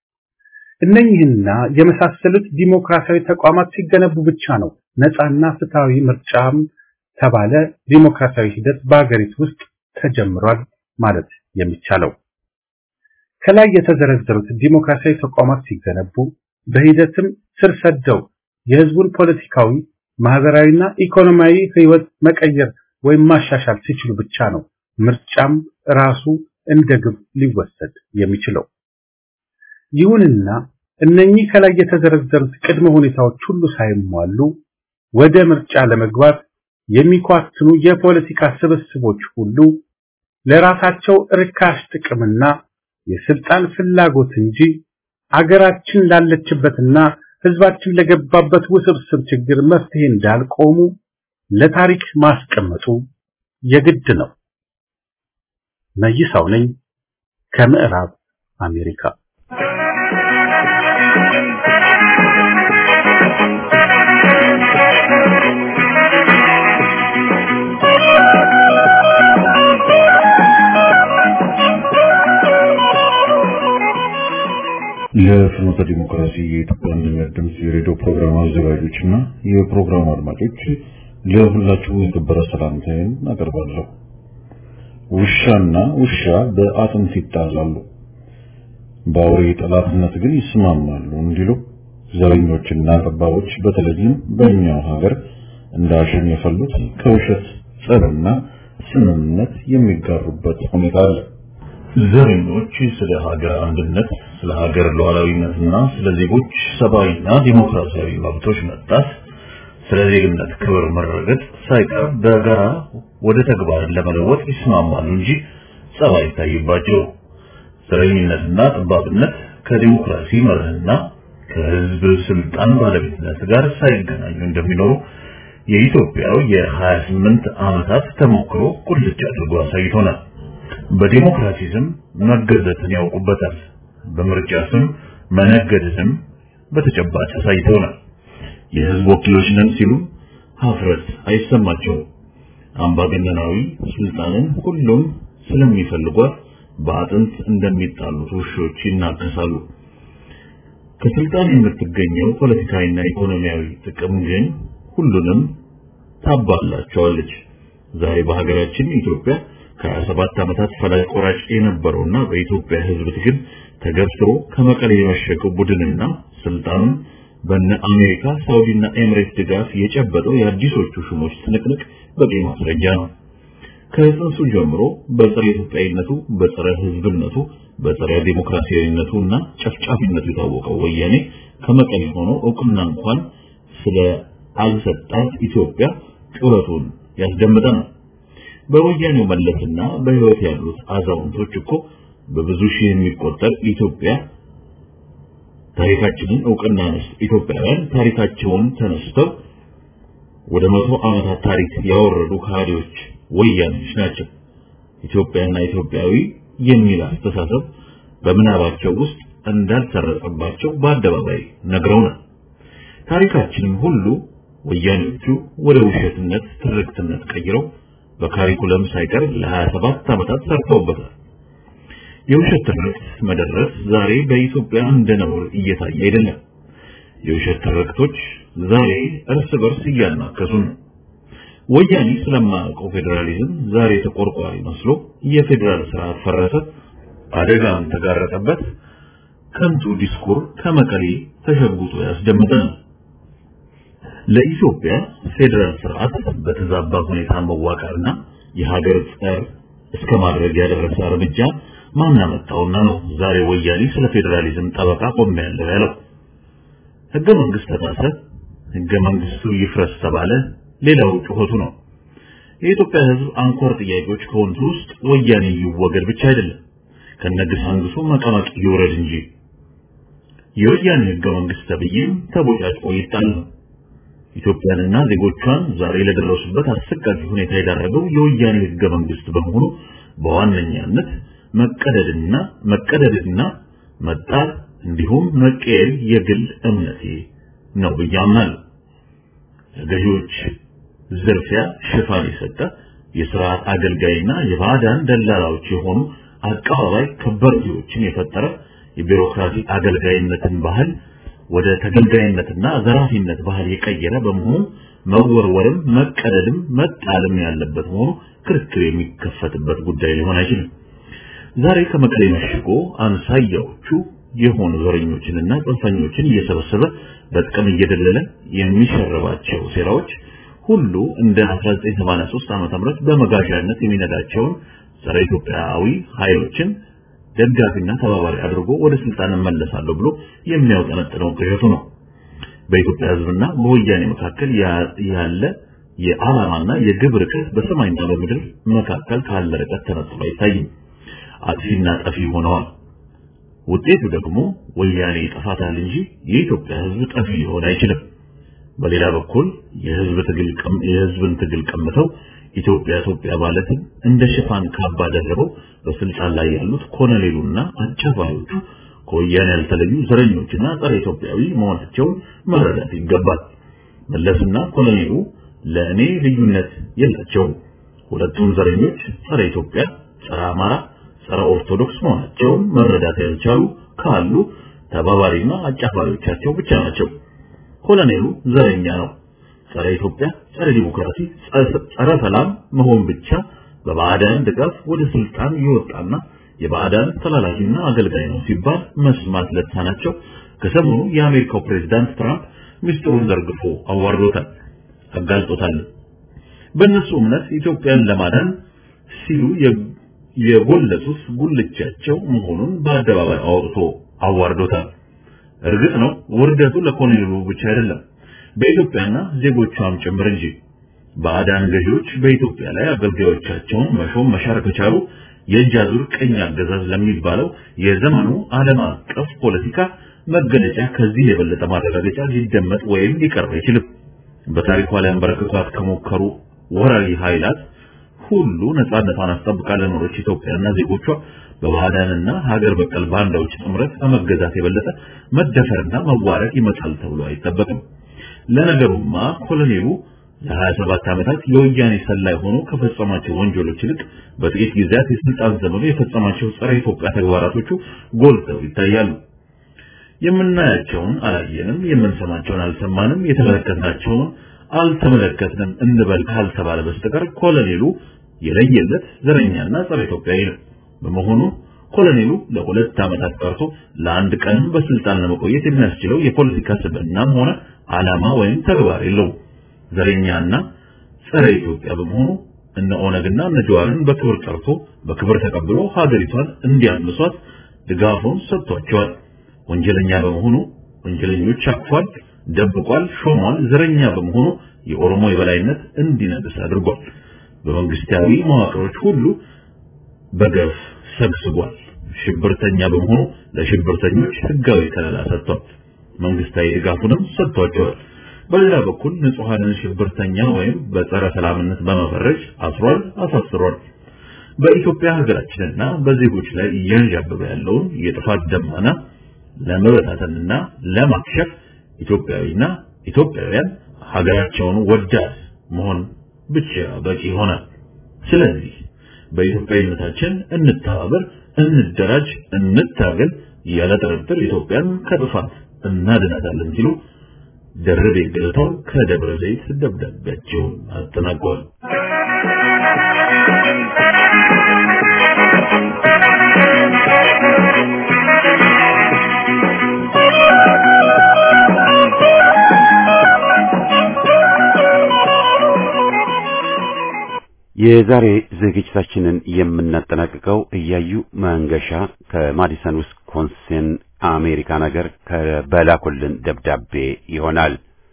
እነኚህና የመሳሰሉት ዲሞክራሲያዊ ተቋማት ሲገነቡ ብቻ ነው ነፃና ፍትሃዊ ምርጫም ተባለ ዲሞክራሲያዊ ሂደት በአገሪቱ ውስጥ ተጀምሯል ማለት የሚቻለው። ከላይ የተዘረዘሩት ዲሞክራሲያዊ ተቋማት ሲገነቡ በሂደትም ስር ሰደው የህዝቡን ፖለቲካዊ፣ ማህበራዊና ኢኮኖሚያዊ ህይወት መቀየር ወይም ማሻሻል ሲችሉ ብቻ ነው ምርጫም ራሱ እንደ ግብ ሊወሰድ የሚችለው። ይሁንና እነኚህ ከላይ የተዘረዘሩት ቅድመ ሁኔታዎች ሁሉ ሳይሟሉ ወደ ምርጫ ለመግባት የሚኳትኑ የፖለቲካ ስብስቦች ሁሉ ለራሳቸው ርካሽ ጥቅምና የስልጣን ፍላጎት እንጂ አገራችን ላለችበትና ህዝባችን ለገባበት ውስብስብ ችግር መፍትሄ እንዳልቆሙ ለታሪክ ማስቀመጡ የግድ ነው። መይሳው ነኝ ከምዕራብ አሜሪካ። ለፍኖተ ዲሞክራሲ የኢትዮጵያ አንድነት ድምጽ የሬዲዮ ፕሮግራም አዘጋጆችና የፕሮግራሙ አድማጮች ለሁላችሁ የከበረ ሰላምታዬን አቀርባለሁ። ውሻና ውሻ በአጥንት ይጣላሉ፣ በአውሬ ጠላትነት ግን ይስማማሉ እንዲሉ ዘረኞችና ጠባቦች በተለይም በእኛው ሀገር እንዳሸን የፈሉት ከውሸት ጸብና ስምምነት የሚጋሩበት ሁኔታ አለ። ዘረኞች ስለ ሀገር አንድነት፣ ስለ ሀገር ሉዓላዊነትና ስለ ዜጎች ሰብአዊና ዲሞክራሲያዊ መብቶች መጣስ ስለ ዜግነት ክብር መረገጥ ሳይቀር በጋራ ወደ ተግባር ለመለወጥ ይስማማሉ እንጂ ጸባይ ይታይባቸው። ዘረኝነትና ጠባብነት ከዲሞክራሲ መርህና ከህዝብ ስልጣን ባለቤትነት ጋር ሳይገናኙ እንደሚኖሩ የኢትዮጵያው የሀያ ስምንት ዓመታት ተሞክሮ ቁልጭ አድርጎ አሳይቶናል። በዲሞክራሲ ስም መገዛትን ያውቁበታል። በምርጫ ስም መነገድንም በተጨባጭ አሳይተውናል። የህዝብ ወኪሎች ነን ሲሉ ሀፍረት አይሰማቸውም። አምባገነናዊ ስልጣንን ሁሉም ስለሚፈልጓት በአጥንት እንደሚጣሉት ውሾች ይናከሳሉ። ከስልጣን የምትገኘው ፖለቲካዊና ኢኮኖሚያዊ ጥቅም ግን ሁሉንም ታባላቸዋለች። ዛሬ በሀገራችን ኢትዮጵያ ከሀያ ሰባት ዓመታት ፈላጭ ቆራጭ የነበረውና በኢትዮጵያ ህዝብ ትግል ተገብቶ ከመቀሌ የመሸገው ቡድንና ስልጣኑን በነ አሜሪካ፣ ሳውዲና ኤምሬት ድጋፍ የጨበጠው የአዲሶቹ ሹሞች ትንቅንቅ በቂ ማስረጃ ነው። ከጽንሱ ጀምሮ በጸረ ኢትዮጵያዊነቱ፣ በጸረ ህዝብነቱ፣ በጸረ ዲሞክራሲያዊነቱና ጨፍጫፊነቱ የታወቀው ወያኔ ከመቀሌ ሆኖ እውቅና እንኳን ስለ አልሰጣት ኢትዮጵያ ጩኸቱን ያስደምጠናል። በወያኔው መለስና በህይወት ያሉት አዛውንቶች እኮ በብዙ ሺህ የሚቆጠር ኢትዮጵያ ታሪካችንን እውቅና ነስ ኢትዮጵያውያን ታሪካቸውን ተነስተው ወደ መቶ ዓመታት ታሪክ ያወረዱ ካህዲዎች ወያኔዎች ናቸው። ኢትዮጵያና ኢትዮጵያዊ የሚል አስተሳሰብ በምናባቸው ውስጥ እንዳልሰረጸባቸው በአደባባይ ነግረውናል። ታሪካችንን ሁሉ ወያኔዎቹ ወደ ውሸትነት ትርክትነት ቀይረው በካሪኩለም ሳይቀር ለሀያ ሰባት ዓመታት ሰርተውበታል። የውሸት ትርክት መደረስ ዛሬ በኢትዮጵያ እንደነውር እየታየ አይደለም። የውሸት ትርክቶች ዛሬ እርስ በርስ እያናከሱ ነው። ወያኔ ስለማያውቀው ፌዴራሊዝም ዛሬ ተቆርቋሪ መስሎ የፌዴራል ስርዓት ፈረሰ፣ አደጋም ተጋረጠበት ከንቱ ዲስኩር ከመቀሌ ተሸጉጦ ያስደምጠናል። ለኢትዮጵያ ፌዴራል ስርዓት በተዛባ ሁኔታ መዋቀርና የሀገር ጸር እስከ ማድረግ ያደረሰ እርምጃ ማን አመጣውና ነው ዛሬ ወያኔ ስለ ፌዴራሊዝም ጠበቃ ቆሜያለሁ ያለው? ህገ መንግስት ተጣሰ፣ ህገ መንግስቱ ይፍረስ ተባለ፣ ሌላው ጩኸቱ ነው። የኢትዮጵያ ህዝብ አንኮር ጥያቄዎች ከሆኑት ውስጥ ወያኔ ይወገድ ብቻ አይደለም፣ ከነግሳንግሱ መቀመቅ ይውረድ እንጂ። የወያኔ ህገ መንግስት ተብዬም ተቦጫጭቆ ይጣል ነው። ኢትዮጵያንና ዜጎቿን ዛሬ ለደረሱበት አሰቃቂ ሁኔታ የዳረገው የወያኔ ህገ መንግስት በመሆኑ በዋነኛነት መቀደድና መቀደድና መጣል እንዲሁም መቀየር የግል እምነቴ ነው ብያምናለሁ። ገዢዎች ዝርፊያ ሽፋን የሰጠ የሥርዓት አገልጋይና የባዕዳን ደላላዎች የሆኑ አቀባባይ ከበርቴዎችን የፈጠረ የቢሮክራሲ አገልጋይነትን ባህል ወደ ተገልጋይነትና ዘራፊነት ባህል የቀየረ በመሆኑ መወርወርም መቀደድም መጣልም ያለበት መሆኑ ክርክር የሚከፈትበት ጉዳይ ሊሆን አይችልም። ዛሬ ከመቀሌ መሽጎ አንሳያዎቹ የሆኑ ዘረኞችንና ጽንፈኞችን እየሰበሰበ በጥቅም እየደለለ የሚሸረባቸው ሴራዎች ሁሉ እንደ አስራ ዘጠኝ ሰማንያ ሶስት ዓመተ ምህረት በመጋዣነት የሚነዳቸውን ጸረ ኢትዮጵያዊ ኃይሎችን ደጋፊና ተባባሪ አድርጎ ወደ ስልጣን መለሳለሁ ብሎ የሚያውጠነጥነው ቅዠቱ ነው። በኢትዮጵያ ህዝብና በወያኔ መካከል ያለ የዓላማና የግብ ርቀት በሰማይና በምድር መካከል ካለ ርቀት ተነጥሎ አይታይም። አጥፊና ጠፊ ሆነዋል። ውጤቱ ደግሞ ወያኔ ይጠፋታል እንጂ የኢትዮጵያ ህዝብ ጠፊ ሊሆን አይችልም። በሌላ በኩል የህዝብ ትግል ቀም የህዝብን ትግል ቀምተው ኢትዮጵያ ኢትዮጵያ ማለት እንደ ሽፋን ካባ ደርበው በስልጣን ላይ ያሉት ኮሎኔሉና አጫፋሪዎቹ ከወያኔ ያልተለዩ ዘረኞችና ጸረ ኢትዮጵያዊ መሆናቸውን መረዳት ይገባል። መለስና ኮሎኔሉ ለእኔ ልዩነት የላቸውም። ሁለቱም ዘረኞች ጸረ ኢትዮጵያ፣ ጸረ አማራ፣ ጸረ ኦርቶዶክስ መሆናቸውን መረዳት ያልቻሉ ካሉ ተባባሪና አጫፋሪዎቻቸው ብቻ ናቸው። ኮሎኔሉ ዘረኛ ነው። ጸረ ኢትዮጵያ፣ ጸረ ዲሞክራሲ፣ ጸረ ሰላም መሆን ብቻ በባዕዳን ድጋፍ ወደ ስልጣን ይወጣና የባዕዳን ተላላኪና አገልጋይ ነው ሲባል መስማት ለተሳናቸው ከሰሞኑ የአሜሪካው ፕሬዝዳንት ትራምፕ ሚስጥሩን ዘርግፎ አዋርዶታል፣ አጋልጦታል። በእነሱ እምነት ኢትዮጵያን ለማዳን ሲሉ የጎለቱት ጉልቻቸው መሆኑን በአደባባይ አውጥቶ አዋርዶታል። እርግጥ ነው ውርደቱ ለኮሎኔሉ ብቻ አይደለም፣ በኢትዮጵያና ዜጎቿም ጭምር እንጂ። ባዕዳን ገዢዎች በኢትዮጵያ ላይ አገልጋዮቻቸውን መሾም መሻር ከቻሉ የእጅ አዙር ቀኝ አገዛዝ ለሚባለው የዘመኑ ዓለም አቀፍ ፖለቲካ መገለጫ ከዚህ የበለጠ ማረጋገጫ ሊደመጥ ወይም ሊቀርብ አይችልም። በታሪኳ ላይ አንበረከቷት ከሞከሩ ወራሪ ኃይላት ሁሉ ነፃነቷን አስጠብቃ ለኖረች ኢትዮጵያና ዜጎቿ በባዕዳንና ሀገር በቀል ባንዳዎች ጥምረት ከመገዛት የበለጠ መደፈርና መዋረድ ይመጣል ተብሎ አይጠበቅም። ለነገሩማ ኮሎኔሉ ለሀያ ሰባት ዓመታት የወያኔ ሰላይ ሆኖ ከፈጸማቸው ወንጀሎች ይልቅ በጥቂት ጊዜያት የስልጣን ዘመኑ የፈጸማቸው ጸረ ኢትዮጵያ ተግባራቶቹ ጎልተው ይታያሉ። የምናያቸውን አላየንም፣ የምንሰማቸውን አልሰማንም፣ የተመለከትናቸውን አልተመለከትንም እንበል ካልተባለ በስተቀር ኮሎኔሉ የለየለት ዘረኛና ጸረ ኢትዮጵያዊ ነው። በመሆኑ ኮሎኔሉ ለሁለት ዓመታት ቀርቶ ለአንድ ቀን በስልጣን ለመቆየት የሚያስችለው የፖለቲካ ስብዕናም ሆነ ዓላማ ወይም ተግባር የለውም። ዘረኛና ጸረ ኢትዮጵያ በመሆኑ እነ ኦነግና እነ ጀዋርን በክብር ጠርቶ በክብር ተቀብሎ ሀገሪቷን እንዲያምሷት ድጋፉን ሰጥቷቸዋል። ወንጀለኛ በመሆኑ ወንጀለኞች አቅፏል፣ ደብቋል፣ ሾሟል። ዘረኛ በመሆኑ የኦሮሞ የበላይነት እንዲነግስ አድርጓል። በመንግስታዊ መዋቅሮች ሁሉ በገፍ ሰግስጓል። ሽብርተኛ በመሆኑ ለሽብርተኞች ህጋዊ ከለላ ሰጥቷል። መንግስታዊ ድጋፉንም ሰጥቷቸዋል። በሌላ በኩል ንጹሃንን ሽብርተኛ ወይም በጸረ ሰላምነት በመፈረጅ አስሯል፣ አሳስሯል። በኢትዮጵያ ሀገራችንና በዜጎች ላይ እያንዣበበ ያለውን የጥፋት ደመና ለመበታተንና ለማክሸፍ ኢትዮጵያዊና ኢትዮጵያውያን ሀገራቸውን ወዳድ መሆን ብቻ በቂ ይሆናል። ስለዚህ በኢትዮጵያዊነታችን እንተባበር፣ እንደራጅ፣ እንታገል። ያለ ጥርጥር ኢትዮጵያን ከጥፋት እናድናታለን ሲሉ ደረቤ ገለታው ከደብረ ዘይት ደብዳቤያቸውን አጠናቀዋል። የዛሬ ዝግጅታችንን የምናጠናቅቀው እያዩ መንገሻ ከማዲሰን ዊስኮንሲን አሜሪካን ሀገር ከበላኩልን ደብዳቤ ይሆናል።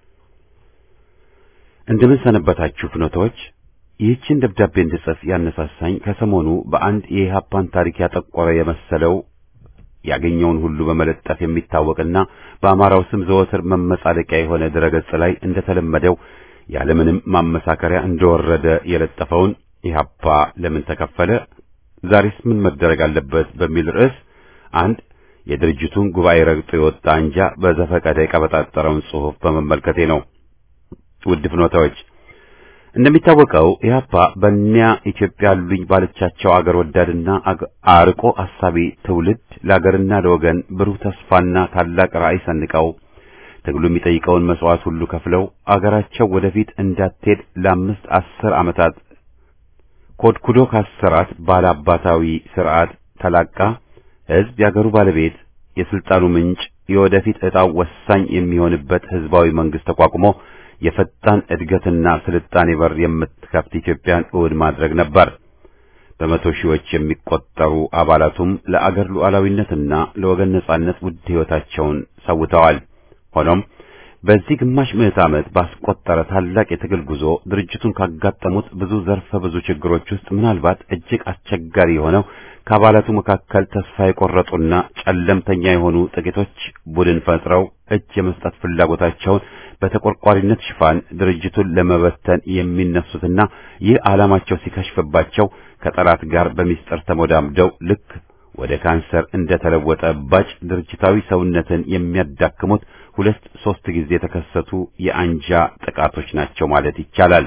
እንደምን ሰነበታችሁ ፍኖቶች። ይህችን ደብዳቤ እንድጽፍ ያነሳሳኝ ከሰሞኑ በአንድ የኢህአፓን ታሪክ ያጠቆረ የመሰለው ያገኘውን ሁሉ በመለጠፍ የሚታወቅና በአማራው ስም ዘወትር መመጻደቂያ የሆነ ድረገጽ ላይ እንደተለመደው ያለምንም ማመሳከሪያ እንደወረደ የለጠፈውን ኢህአፓ ለምን ተከፈለ፣ ዛሬስ ምን መደረግ አለበት በሚል ርዕስ አንድ የድርጅቱን ጉባኤ ረግጦ የወጣ አንጃ በዘፈቀደ የቀበጣጠረውን ጽሑፍ በመመልከቴ ነው። ውድ ፍኖታዎች፣ እንደሚታወቀው ኢህአፓ በእኒያ ኢትዮጵያ ያሉኝ ባለቻቸው አገር ወዳድና አርቆ አሳቢ ትውልድ ለአገርና ለወገን ብሩህ ተስፋና ታላቅ ራዕይ ሰንቀው ትግሉ የሚጠይቀውን መስዋዕት ሁሉ ከፍለው አገራቸው ወደፊት እንዳትሄድ ለአምስት አስር ዓመታት ኮድኩዶ ካሰራት ባላባታዊ ስርዓት ተላቃ ህዝብ ያገሩ ባለቤት የስልጣኑ ምንጭ የወደፊት ዕጣው ወሳኝ የሚሆንበት ህዝባዊ መንግስት ተቋቁሞ የፈጣን እድገትና ስልጣኔ በር የምትከፍት ኢትዮጵያን እውን ማድረግ ነበር። በመቶ ሺዎች የሚቆጠሩ አባላቱም ለአገር ሉዓላዊነትና ለወገን ነጻነት ውድ ህይወታቸውን ሰውተዋል። ሆኖም በዚህ ግማሽ ምዕተ ዓመት ባስቆጠረ ታላቅ የትግል ጉዞ ድርጅቱን ካጋጠሙት ብዙ ዘርፈ ብዙ ችግሮች ውስጥ ምናልባት እጅግ አስቸጋሪ የሆነው ከአባላቱ መካከል ተስፋ የቆረጡና ጨለምተኛ የሆኑ ጥቂቶች ቡድን ፈጥረው እጅ የመስጠት ፍላጎታቸውን በተቆርቋሪነት ሽፋን ድርጅቱን ለመበተን የሚነሱትና ይህ ዓላማቸው ሲከሽፍባቸው ከጠላት ጋር በሚስጥር ተሞዳምደው ልክ ወደ ካንሰር እንደተለወጠ ባጭ ድርጅታዊ ሰውነትን የሚያዳክሙት ሁለት ሶስት ጊዜ የተከሰቱ የአንጃ ጥቃቶች ናቸው ማለት ይቻላል።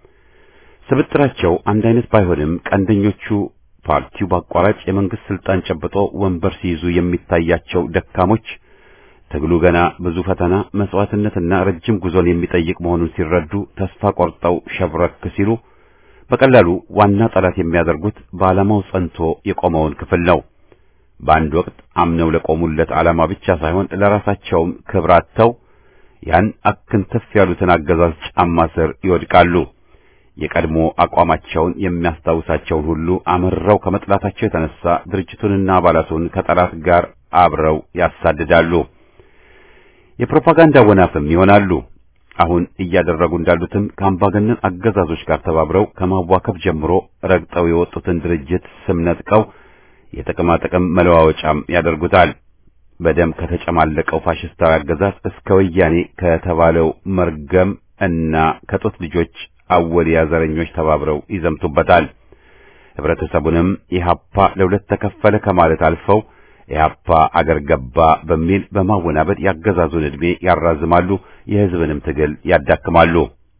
ስብጥራቸው አንድ አይነት ባይሆንም ቀንደኞቹ ፓርቲው በአቋራጭ የመንግስት ስልጣን ጨብጦ ወንበር ሲይዙ የሚታያቸው ደካሞች ትግሉ ገና ብዙ ፈተና መስዋዕትነትና ረጅም ጉዞን የሚጠይቅ መሆኑን ሲረዱ ተስፋ ቆርጠው ሸብረክ ሲሉ በቀላሉ ዋና ጠላት የሚያደርጉት በዓላማው ጸንቶ የቆመውን ክፍል ነው። በአንድ ወቅት አምነው ለቆሙለት ዓላማ ብቻ ሳይሆን ለራሳቸውም ክብራተው ያን አክንተፍ ያሉትን አገዛዝ ጫማ ስር ይወድቃሉ። የቀድሞ አቋማቸውን የሚያስታውሳቸውን ሁሉ አመረው ከመጥላታቸው የተነሳ ድርጅቱንና አባላቱን ከጠላት ጋር አብረው ያሳድዳሉ። የፕሮፓጋንዳ ወናፍም ይሆናሉ። አሁን እያደረጉ እንዳሉትም ከአምባገነን አገዛዞች ጋር ተባብረው ከማዋከብ ጀምሮ ረግጠው የወጡትን ድርጅት ስም ነጥቀው የጥቅማ ጥቅም መለዋወጫም ያደርጉታል። በደም ከተጨማለቀው ፋሽስታዊ አገዛዝ እስከ ወያኔ ከተባለው መርገም እና ከጦት ልጆች አወሊያ ዘረኞች ተባብረው ይዘምቱበታል። ህብረተሰቡንም ኢህአፓ ለሁለት ተከፈለ ከማለት አልፈው ኢህአፓ አገር ገባ በሚል በማወናበድ ያገዛዙን ዕድሜ ያራዝማሉ፣ የህዝብንም ትግል ያዳክማሉ።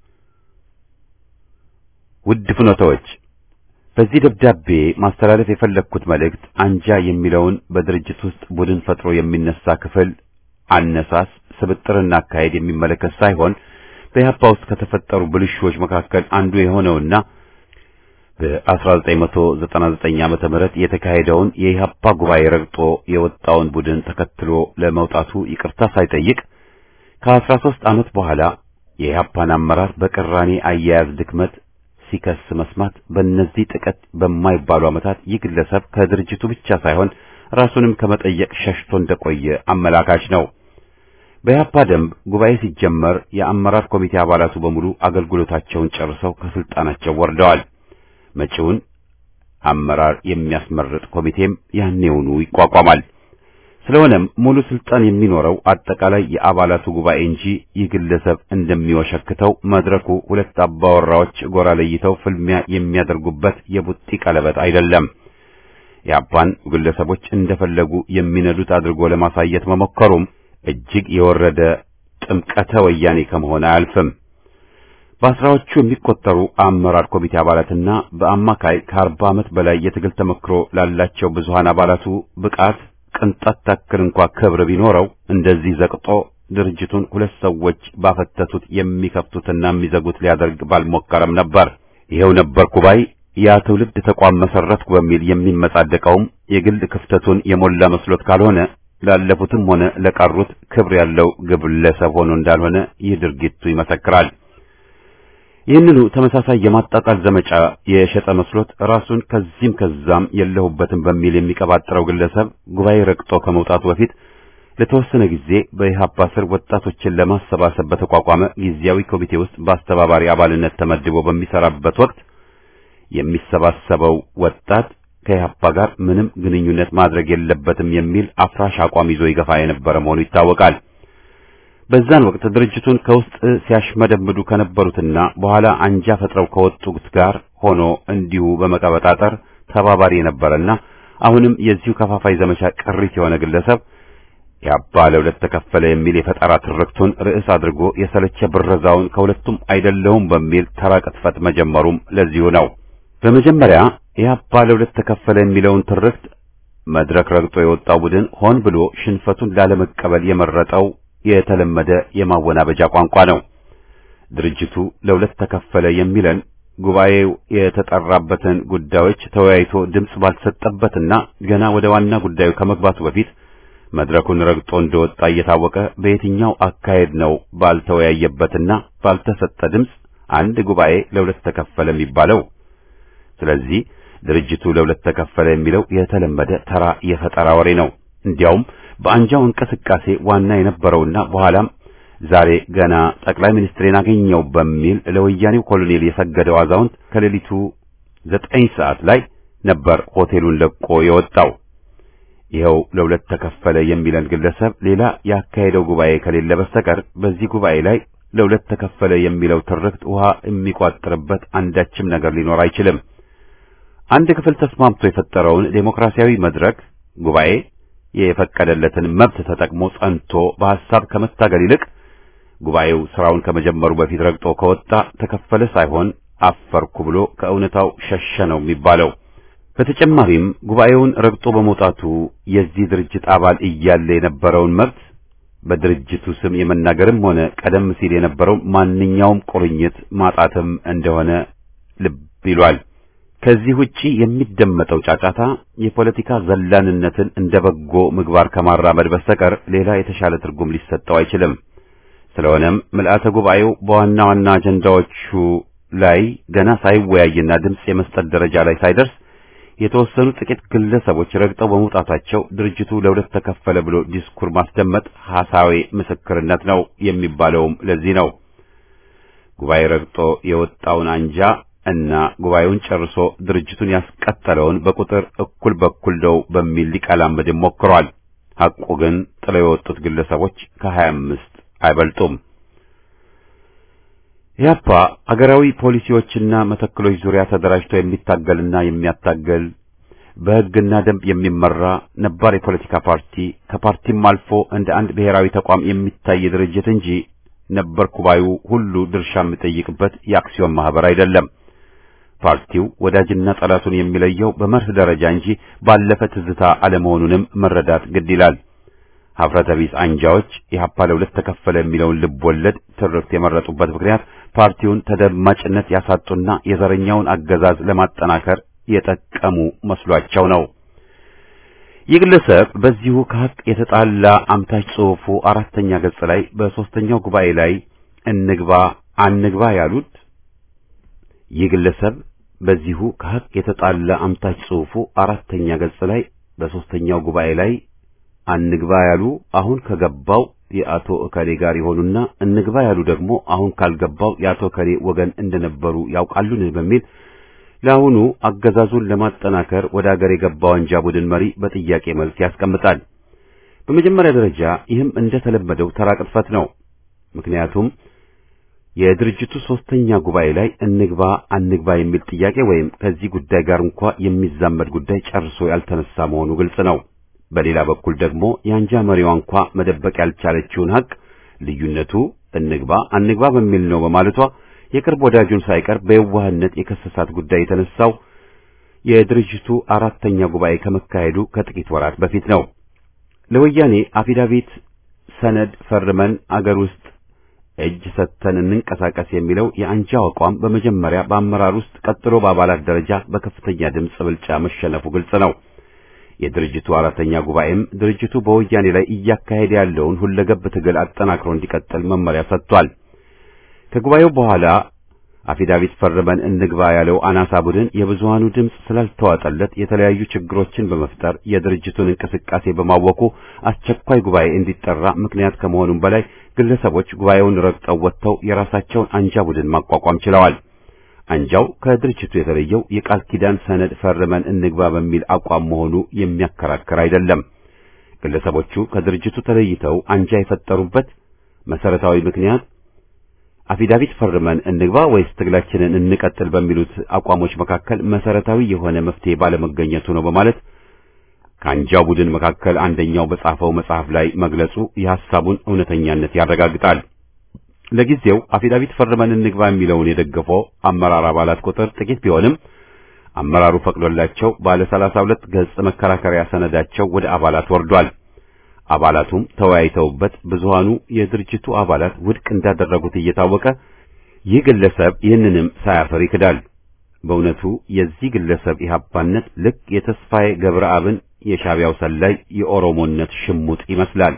ውድ ፍኖተዎች፣ በዚህ ደብዳቤ ማስተላለፍ የፈለግኩት መልእክት አንጃ የሚለውን በድርጅት ውስጥ ቡድን ፈጥሮ የሚነሳ ክፍል አነሳስ፣ ስብጥርና አካሄድ የሚመለከት ሳይሆን በኢህአፓ ውስጥ ከተፈጠሩ ብልሹዎች መካከል አንዱ የሆነውና በአስራ ዘጠኝ መቶ ዘጠና ዘጠኝ ዓመተ ምህረት የተካሄደውን የኢህአፓ ጉባኤ ረግጦ የወጣውን ቡድን ተከትሎ ለመውጣቱ ይቅርታ ሳይጠይቅ ከአስራ ሦስት ዓመት በኋላ የኢህአፓን አመራር በቅራኔ አያያዝ ድክመት ሲከስ መስማት በእነዚህ ጥቂት በማይባሉ ዓመታት ይህ ግለሰብ ከድርጅቱ ብቻ ሳይሆን ራሱንም ከመጠየቅ ሸሽቶ እንደቆየ አመላካች ነው። በኢህአፓ ደንብ ጉባኤ ሲጀመር የአመራር ኮሚቴ አባላቱ በሙሉ አገልግሎታቸውን ጨርሰው ከስልጣናቸው ወርደዋል። መጪውን አመራር የሚያስመርጥ ኮሚቴም ያኔውኑ ይቋቋማል። ስለሆነም ሙሉ ስልጣን የሚኖረው አጠቃላይ የአባላቱ ጉባኤ እንጂ ይህ ግለሰብ እንደሚወሸክተው መድረኩ ሁለት አባወራዎች ጎራ ለይተው ፍልሚያ የሚያደርጉበት የቡጢ ቀለበት አይደለም። የአፓን ግለሰቦች እንደፈለጉ የሚነዱት አድርጎ ለማሳየት መሞከሩም እጅግ የወረደ ጥምቀተ ወያኔ ከመሆን አያልፍም። በአስራዎቹ የሚቆጠሩ አመራር ኮሚቴ አባላትና በአማካይ ከአርባ ዓመት በላይ የትግል ተመክሮ ላላቸው ብዙሃን አባላቱ ብቃት ቅንጣት ታክል እንኳ ክብር ቢኖረው እንደዚህ ዘቅጦ ድርጅቱን ሁለት ሰዎች ባፈተቱት የሚከፍቱትና የሚዘጉት ሊያደርግ ባልሞከረም ነበር። ይሄው ነበር ኩባይ ያ ትውልድ ተቋም መሰረትኩ በሚል የሚመጻደቀውም የግል ክፍተቱን የሞላ መስሎት ካልሆነ ላለፉትም ሆነ ለቀሩት ክብር ያለው ግለሰብ ሆኖ እንዳልሆነ ይህ ድርጊቱ ይመሰክራል። ይህንኑ ተመሳሳይ የማጣጣል ዘመቻ የሸጠ መስሎት ራሱን ከዚህም ከዛም የለሁበትም በሚል የሚቀባጥረው ግለሰብ ጉባኤ ረግጦ ከመውጣቱ በፊት ለተወሰነ ጊዜ በኢህአፓ ስር ወጣቶችን ለማሰባሰብ በተቋቋመ ጊዜያዊ ኮሚቴ ውስጥ በአስተባባሪ አባልነት ተመድቦ በሚሰራበት ወቅት የሚሰባሰበው ወጣት ከኢህአፓ ጋር ምንም ግንኙነት ማድረግ የለበትም የሚል አፍራሽ አቋም ይዞ ይገፋ የነበረ መሆኑ ይታወቃል። በዛን ወቅት ድርጅቱን ከውስጥ ሲያሽመደምዱ ከነበሩትና በኋላ አንጃ ፈጥረው ከወጡት ጋር ሆኖ እንዲሁ በመቀበጣጠር ተባባሪ የነበረና አሁንም የዚሁ ከፋፋይ ዘመቻ ቅሪት የሆነ ግለሰብ ኢህአፓ ለሁለት ተከፈለ የሚል የፈጠራ ትርክቱን ርዕስ አድርጎ የሰለቸ ብረዛውን ከሁለቱም አይደለውም በሚል ተራ ቅጥፈት መጀመሩም ለዚሁ ነው። በመጀመሪያ ኢህአፓ ለሁለት ተከፈለ የሚለውን ትርክት መድረክ ረግጦ የወጣው ቡድን ሆን ብሎ ሽንፈቱን ላለመቀበል የመረጠው የተለመደ የማወናበጃ ቋንቋ ነው። ድርጅቱ ለሁለት ተከፈለ የሚለን ጉባኤው የተጠራበትን ጉዳዮች ተወያይቶ ድምጽ ባልሰጠበትና ገና ወደ ዋና ጉዳዩ ከመግባቱ በፊት መድረኩን ረግጦ እንደወጣ እየታወቀ በየትኛው አካሄድ ነው ባልተወያየበትና ባልተሰጠ ድምጽ አንድ ጉባኤ ለሁለት ተከፈለ የሚባለው? ስለዚህ ድርጅቱ ለሁለት ተከፈለ የሚለው የተለመደ ተራ የፈጠራ ወሬ ነው። እንዲያውም በአንጃው እንቅስቃሴ ዋና የነበረውና በኋላም ዛሬ ገና ጠቅላይ ሚኒስትሬን አገኘው በሚል ለወያኔው ኮሎኔል የሰገደው አዛውንት ከሌሊቱ ዘጠኝ ሰዓት ላይ ነበር ሆቴሉን ለቆ የወጣው። ይኸው ለሁለት ተከፈለ የሚለን ግለሰብ ሌላ ያካሄደው ጉባኤ ከሌለ በስተቀር በዚህ ጉባኤ ላይ ለሁለት ተከፈለ የሚለው ትርክት ውሃ የሚቋጥርበት አንዳችም ነገር ሊኖር አይችልም። አንድ ክፍል ተስማምቶ የፈጠረውን ዴሞክራሲያዊ መድረክ ጉባኤ የፈቀደለትን መብት ተጠቅሞ ጸንቶ በሐሳብ ከመታገል ይልቅ ጉባኤው ስራውን ከመጀመሩ በፊት ረግጦ ከወጣ ተከፈለ ሳይሆን አፈርኩ ብሎ ከእውነታው ሸሸ ነው የሚባለው። በተጨማሪም ጉባኤውን ረግጦ በመውጣቱ የዚህ ድርጅት አባል እያለ የነበረውን መብት በድርጅቱ ስም የመናገርም ሆነ ቀደም ሲል የነበረው ማንኛውም ቁርኝት ማጣትም እንደሆነ ልብ ይሏል። ከዚህ ውጪ የሚደመጠው ጫጫታ የፖለቲካ ዘላንነትን እንደበጎ ምግባር ከማራመድ በስተቀር ሌላ የተሻለ ትርጉም ሊሰጠው አይችልም። ስለሆነም ምልአተ ጉባኤው በዋና ዋና አጀንዳዎቹ ላይ ገና ሳይወያይና ድምጽ የመስጠት ደረጃ ላይ ሳይደርስ የተወሰኑ ጥቂት ግለሰቦች ረግጠው በመውጣታቸው ድርጅቱ ለሁለት ተከፈለ ብሎ ዲስኩር ማስደመጥ ሐሳዊ ምስክርነት ነው የሚባለውም ለዚህ ነው። ጉባኤ ረግጦ የወጣውን አንጃ እና ጉባኤውን ጨርሶ ድርጅቱን ያስቀጠለውን በቁጥር እኩል በኩል ነው በሚል ሊቀላመድ ሞክሯል። ሐቁ ግን ጥለው የወጡት ግለሰቦች ከሀያ አምስት አይበልጡም። ኢህአፓ አገራዊ ፖሊሲዎችና መተክሎች ዙሪያ ተደራጅቶ የሚታገልና የሚያታገል በሕግና ደንብ የሚመራ ነባር የፖለቲካ ፓርቲ ከፓርቲም አልፎ እንደ አንድ ብሔራዊ ተቋም የሚታይ ድርጅት እንጂ ነበር ኩባዩ ሁሉ ድርሻ የሚጠይቅበት የአክሲዮን ማህበር አይደለም። ፓርቲው ወዳጅና ጠላቱን የሚለየው በመርህ ደረጃ እንጂ ባለፈ ትዝታ አለመሆኑንም መረዳት ግድ ይላል። ሀፍረተ ቢስ አንጃዎች ኢህአፓ ለሁለት ተከፈለ የሚለውን ልብ ወለድ ትርክት የመረጡበት ምክንያት ፓርቲውን ተደማጭነት ያሳጡና የዘረኛውን አገዛዝ ለማጠናከር የጠቀሙ መስሏቸው ነው። ይህ ግለሰብ በዚሁ ከሀቅ የተጣላ አምታች ጽሑፉ አራተኛ ገጽ ላይ በሶስተኛው ጉባኤ ላይ እንግባ አንግባ ያሉት ይህ ግለሰብ በዚሁ ከሀቅ የተጣላ አምታች ጽሑፉ አራተኛ ገጽ ላይ በሶስተኛው ጉባኤ ላይ አንግባ ያሉ አሁን ከገባው የአቶ እከሌ ጋር ይሆኑና እንግባ ያሉ ደግሞ አሁን ካልገባው የአቶ እከሌ ወገን እንደነበሩ ያውቃሉን በሚል ለአሁኑ አገዛዙን ለማጠናከር ወደ አገር የገባው አንጃ ቡድን መሪ በጥያቄ መልክ ያስቀምጣል። በመጀመሪያ ደረጃ ይህም እንደተለመደው ተራ ቅጥፈት ነው። ምክንያቱም የድርጅቱ ሶስተኛ ጉባኤ ላይ እንግባ አንግባ የሚል ጥያቄ ወይም ከዚህ ጉዳይ ጋር እንኳን የሚዛመድ ጉዳይ ጨርሶ ያልተነሳ መሆኑ ግልጽ ነው። በሌላ በኩል ደግሞ የአንጃ መሪዋ እንኳን መደበቅ ያልቻለችውን ሀቅ ልዩነቱ እንግባ አንግባ በሚል ነው በማለቷ የቅርብ ወዳጁን ሳይቀር በየዋህነት የከሰሳት ጉዳይ የተነሳው የድርጅቱ አራተኛ ጉባኤ ከመካሄዱ ከጥቂት ወራት በፊት ነው። ለወያኔ አፊዳቪት ሰነድ ፈርመን አገር ውስጥ እጅ ሰጥተን እንንቀሳቀስ የሚለው የአንጃው አቋም በመጀመሪያ በአመራር ውስጥ ቀጥሎ በአባላት ደረጃ በከፍተኛ ድምጽ ብልጫ መሸነፉ ግልጽ ነው። የድርጅቱ አራተኛ ጉባኤም ድርጅቱ በወያኔ ላይ እያካሄደ ያለውን ሁለገብ ትግል አጠናክሮ እንዲቀጥል መመሪያ ሰጥቷል። ከጉባኤው በኋላ አፊዳቪት ፈርመን እንግባ ያለው አናሳ ቡድን የብዙሃኑ ድምጽ ስላልተዋጠለት የተለያዩ ችግሮችን በመፍጠር የድርጅቱን እንቅስቃሴ በማወኩ አስቸኳይ ጉባኤ እንዲጠራ ምክንያት ከመሆኑም በላይ ግለሰቦች ጉባኤውን ረግጠው ወጥተው የራሳቸውን አንጃ ቡድን ማቋቋም ችለዋል። አንጃው ከድርጅቱ የተለየው የቃል ኪዳን ሰነድ ፈርመን እንግባ በሚል አቋም መሆኑ የሚያከራክር አይደለም። ግለሰቦቹ ከድርጅቱ ተለይተው አንጃ የፈጠሩበት መሰረታዊ ምክንያት አፊዳቪት ፈርመን እንግባ ወይስ ትግላችንን እንቀጥል በሚሉት አቋሞች መካከል መሰረታዊ የሆነ መፍትሄ ባለመገኘቱ ነው በማለት ከአንጃው ቡድን መካከል አንደኛው በጻፈው መጽሐፍ ላይ መግለጹ የሐሳቡን እውነተኛነት ያረጋግጣል። ለጊዜው አፊዳቪት ፈርመን እንግባ የሚለውን የደገፈው አመራር አባላት ቁጥር ጥቂት ቢሆንም አመራሩ ፈቅዶላቸው ባለ ሰላሳ ሁለት ገጽ መከራከሪያ ሰነዳቸው ወደ አባላት ወርዷል። አባላቱም ተወያይተውበት ብዙሃኑ የድርጅቱ አባላት ውድቅ እንዳደረጉት እየታወቀ ይህ ግለሰብ ይህንንም ሳያፈር ይክዳል። በእውነቱ የዚህ ግለሰብ ኢህአፓነት ልክ የተስፋዬ ገብረአብን የሻቢያው ሰላይ የኦሮሞነት ሽሙጥ ይመስላል።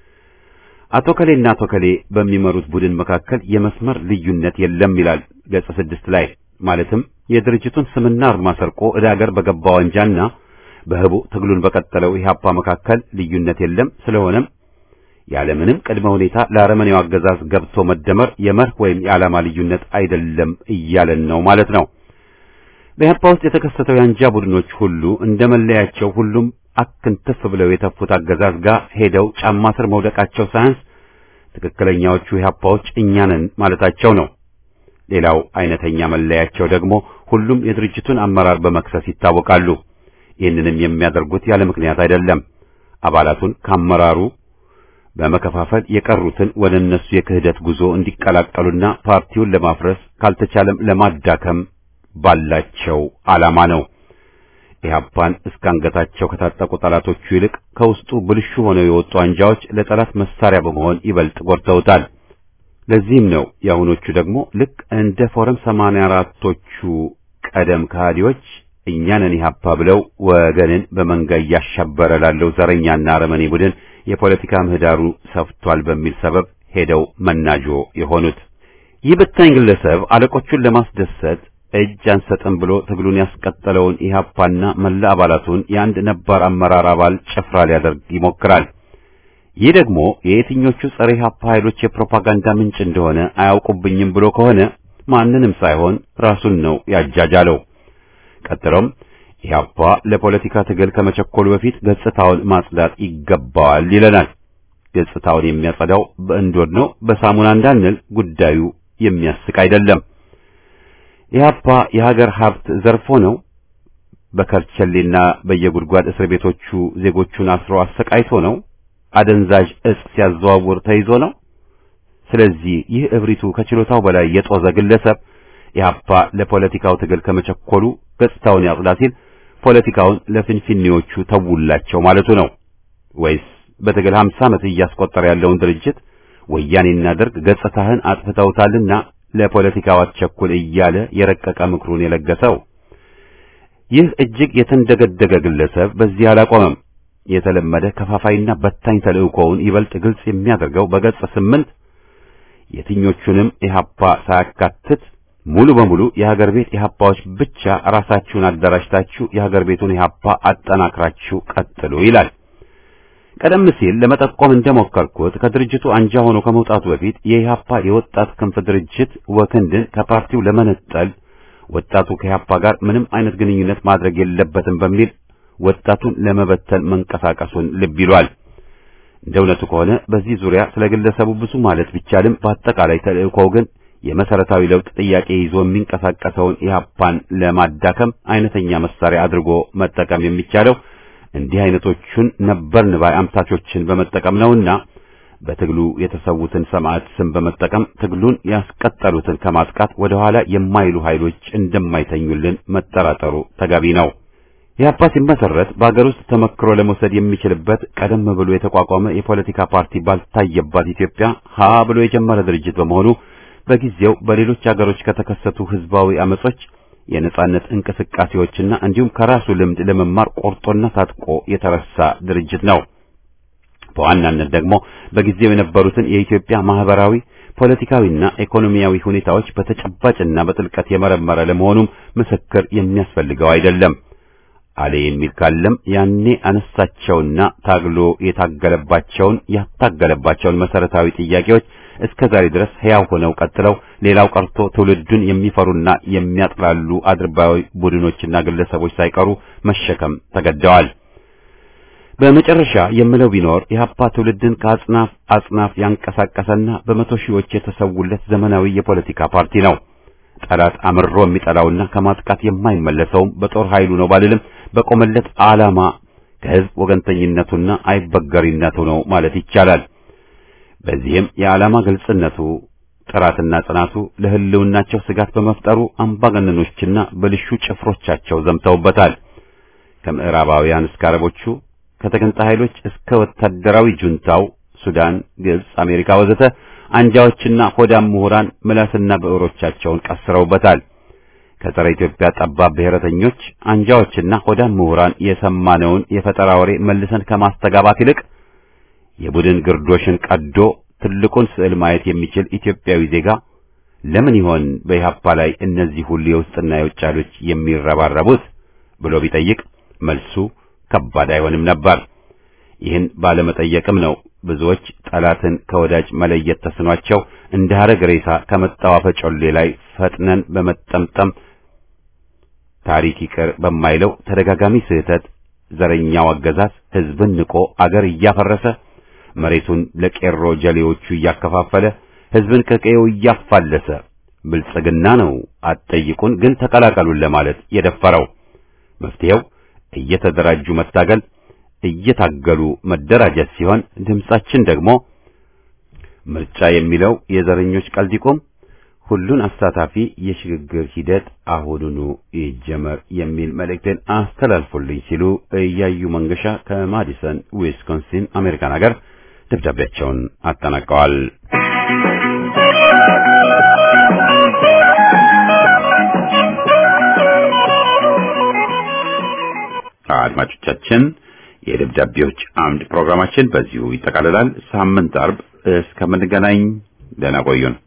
አቶ ከሌና አቶ ከሌ በሚመሩት ቡድን መካከል የመስመር ልዩነት የለም ይላል ገጽ ስድስት ላይ። ማለትም የድርጅቱን ስምና አርማ ሰርቆ ወደ አገር በገባው አንጃና በህቡ ትግሉን በቀጠለው ኢህአፓ መካከል ልዩነት የለም። ስለሆነም ያለምንም ቅድመ ሁኔታ ለአረመኔው አገዛዝ ገብቶ መደመር የመርህ ወይም የዓላማ ልዩነት አይደለም እያለን ነው ማለት ነው። በኢህአፓ ውስጥ የተከሰተው የአንጃ ቡድኖች ሁሉ እንደመለያቸው ሁሉም አክንተፍ ብለው የተፉት አገዛዝ ጋር ሄደው ጫማ ስር መውደቃቸው ሳይንስ ትክክለኛዎቹ ኢህአፓዎች እኛ ነን ማለታቸው ነው። ሌላው አይነተኛ መለያቸው ደግሞ ሁሉም የድርጅቱን አመራር በመክሰስ ይታወቃሉ። ይህንንም የሚያደርጉት ያለ ምክንያት አይደለም። አባላቱን ከአመራሩ በመከፋፈል የቀሩትን ወደ እነሱ የክህደት ጉዞ እንዲቀላቀሉና ፓርቲውን ለማፍረስ ካልተቻለም ለማዳከም ባላቸው ዓላማ ነው። ኢህአፓን እስካንገታቸው ከታጠቁ ጠላቶቹ ይልቅ ከውስጡ ብልሹ ሆነው የወጡ አንጃዎች ለጠላት መሳሪያ በመሆን ይበልጥ ጎድተውታል። ለዚህም ነው የአሁኖቹ ደግሞ ልክ እንደ ፎረም ሰማንያ አራቶቹ ቀደም ከሃዲዎች እኛንን ኢህአፓ ብለው ወገንን በመንጋ ያሻበረ ላለው ዘረኛና አረመኔ ቡድን የፖለቲካ ምህዳሩ ሰፍቷል በሚል ሰበብ ሄደው መናጆ የሆኑት። ይህ በታኝ ግለሰብ አለቆቹን ለማስደሰት እጅ አንሰጥም ብሎ ትግሉን ያስቀጠለውን ኢህአፓና መላ አባላቱን የአንድ ነባር አመራር አባል ጭፍራ ሊያደርግ ይሞክራል። ይህ ደግሞ የየትኞቹ ጸረ ኢህአፓ ኃይሎች የፕሮፓጋንዳ ምንጭ እንደሆነ አያውቁብኝም ብሎ ከሆነ ማንንም ሳይሆን ራሱን ነው ያጃጃለው። ቀጥሎም ኢህአፓ ለፖለቲካ ትግል ከመቸኮሉ በፊት ገጽታውን ማጽዳት ይገባዋል ይለናል። ገጽታውን የሚያጸዳው በእንዶድ ነው በሳሙና እንዳንል ጉዳዩ የሚያስቅ አይደለም። ኢህአፓ የሀገር ሀብት ዘርፎ ነው በከርቸሌና በየጉድጓድ እስር ቤቶቹ ዜጎቹን አስሮ አሰቃይቶ ነው አደንዛዥ እጽ ሲያዘዋውር ተይዞ ነው። ስለዚህ ይህ እብሪቱ ከችሎታው በላይ የጦዘ ግለሰብ ኢህአፓ ለፖለቲካው ትግል ከመቸኮሉ ገጽታውን ያጽዳ ሲል ፖለቲካውን ለፍንፍኔዎቹ ተውላቸው ማለቱ ነው ወይስ በትግል ሃምሳ ዓመት እያስቆጠረ ያለውን ድርጅት ወያኔና ደርግ ገጽታህን አጥፍተውታልና ለፖለቲካው አትቸኩል እያለ የረቀቀ ምክሩን የለገሰው? ይህ እጅግ የተንደገደገ ግለሰብ በዚህ አላቆመም። የተለመደ ከፋፋይና በታኝ ተልእኮውን ይበልጥ ግልጽ የሚያደርገው በገጽ ስምንት የትኞቹንም ኢህአፓ ሳያካትት ሙሉ በሙሉ የሀገር ቤት ኢህአፓዎች ብቻ ራሳችሁን አደራጅታችሁ የሀገር ቤቱን ኢህአፓ አጠናክራችሁ ቀጥሉ ይላል። ቀደም ሲል ለመጠቆም እንደሞከርኩት ከድርጅቱ አንጃ ሆኖ ከመውጣቱ በፊት የኢህአፓ የወጣት ክንፍ ድርጅት ወክንድን ከፓርቲው ለመነጠል ወጣቱ ከኢህአፓ ጋር ምንም አይነት ግንኙነት ማድረግ የለበትም በሚል ወጣቱን ለመበተን መንቀሳቀሱን ልብ ይሏል። እንደ እውነቱ ከሆነ በዚህ ዙሪያ ስለ ግለሰቡ ብዙ ማለት ቢቻልም በአጠቃላይ ተልእኮው ግን የመሰረታዊ ለውጥ ጥያቄ ይዞ የሚንቀሳቀሰውን ኢህአፓን ለማዳከም አይነተኛ መሳሪያ አድርጎ መጠቀም የሚቻለው እንዲህ አይነቶቹን ነበርን ባይ አምታቾችን በመጠቀም ነውና በትግሉ የተሰዉትን ሰማዕት ስም በመጠቀም ትግሉን ያስቀጠሉትን ከማጥቃት ወደ ኋላ የማይሉ ኃይሎች እንደማይተኙልን መጠራጠሩ ተገቢ ነው። ኢህአፓ ሲመሰረት በአገር ውስጥ ተመክሮ ለመውሰድ የሚችልበት ቀደም ብሎ የተቋቋመ የፖለቲካ ፓርቲ ባልታየባት ኢትዮጵያ ሀ ብሎ የጀመረ ድርጅት በመሆኑ በጊዜው በሌሎች አገሮች ከተከሰቱ ህዝባዊ አመጾች የነጻነት እንቅስቃሴዎችና እንዲሁም ከራሱ ልምድ ለመማር ቆርጦና ታጥቆ የተረሳ ድርጅት ነው። በዋናነት ደግሞ በጊዜው የነበሩትን የኢትዮጵያ ማህበራዊ፣ ፖለቲካዊና ኢኮኖሚያዊ ሁኔታዎች በተጨባጭና በጥልቀት የመረመረ ለመሆኑም ምስክር የሚያስፈልገው አይደለም። አለ የሚል ካለም ያኔ አነሳቸውና ታግሎ የታገለባቸውን ያታገለባቸውን መሰረታዊ ጥያቄዎች እስከ ዛሬ ድረስ ሕያው ሆነው ቀጥለው ሌላው ቀርቶ ትውልዱን የሚፈሩና የሚያጥላሉ አድርባዊ ቡድኖችና ግለሰቦች ሳይቀሩ መሸከም ተገደዋል። በመጨረሻ የምለው ቢኖር ኢህአፓ ትውልድን ከአጽናፍ አጽናፍ ያንቀሳቀሰና በመቶ ሺዎች የተሰውለት ዘመናዊ የፖለቲካ ፓርቲ ነው። ጠላት አምሮ የሚጠላውና ከማጥቃት የማይመለሰው በጦር ኃይሉ ነው ባልልም በቆመለት ዓላማ ከህዝብ ወገንተኝነቱና አይበገሪነቱ ነው ማለት ይቻላል። በዚህም የዓላማ ግልጽነቱ ጥራትና ጽናቱ ለህልውናቸው ስጋት በመፍጠሩ አምባገነኖችና በልሹ ጭፍሮቻቸው ዘምተውበታል። ከምዕራባውያን እስከ አረቦቹ ከተገንጣይ ኃይሎች እስከ ወታደራዊ ጁንታው ሱዳን፣ ግብጽ፣ አሜሪካ ወዘተ አንጃዎችና ሆዳም ምሁራን ምላስና ብዕሮቻቸውን ቀስረውበታል። ከጸረ ኢትዮጵያ ጠባብ ብሔረተኞች አንጃዎችና ሆዳም ምሁራን የሰማነውን የፈጠራ ወሬ መልሰን ከማስተጋባት ይልቅ የቡድን ግርዶሽን ቀዶ ትልቁን ስዕል ማየት የሚችል ኢትዮጵያዊ ዜጋ ለምን ይሆን በኢህአፓ ላይ እነዚህ ሁሉ የውስጥና የውጭ ኃይሎች የሚረባረቡት ብሎ ቢጠይቅ መልሱ ከባድ አይሆንም ነበር። ይህን ባለመጠየቅም ነው ብዙዎች ጠላትን ከወዳጅ መለየት ተስኗቸው እንደ ሐረግ ሬሳ ከመጣዋፈ ጮሌ ላይ ፈጥነን በመጠምጠም ታሪክ ይቅር በማይለው ተደጋጋሚ ስህተት ዘረኛው አገዛዝ ህዝብን ንቆ አገር እያፈረሰ መሬቱን ለቄሮ ጀሌዎቹ እያከፋፈለ ህዝብን ከቀየው እያፋለሰ ብልጽግና ነው አትጠይቁን ግን ተቀላቀሉን ለማለት የደፈረው። መፍትሄው እየተደራጁ መታገል፣ እየታገሉ መደራጀት ሲሆን ድምጻችን ደግሞ ምርጫ የሚለው የዘረኞች ቀልድ ይቆም፣ ሁሉን አሳታፊ የሽግግር ሂደት አሁኑኑ ይጀመር የሚል መልእክትን አስተላልፉልኝ ሲሉ እያዩ መንገሻ ከማዲሰን ዊስኮንሲን አሜሪካን ሀገር ደብዳቤያቸውን አጠናቀዋል። አድማጮቻችን የደብዳቤዎች አምድ ፕሮግራማችን በዚሁ ይጠቃልላል። ሳምንት አርብ እስከምንገናኝ ደህና ቆዩን።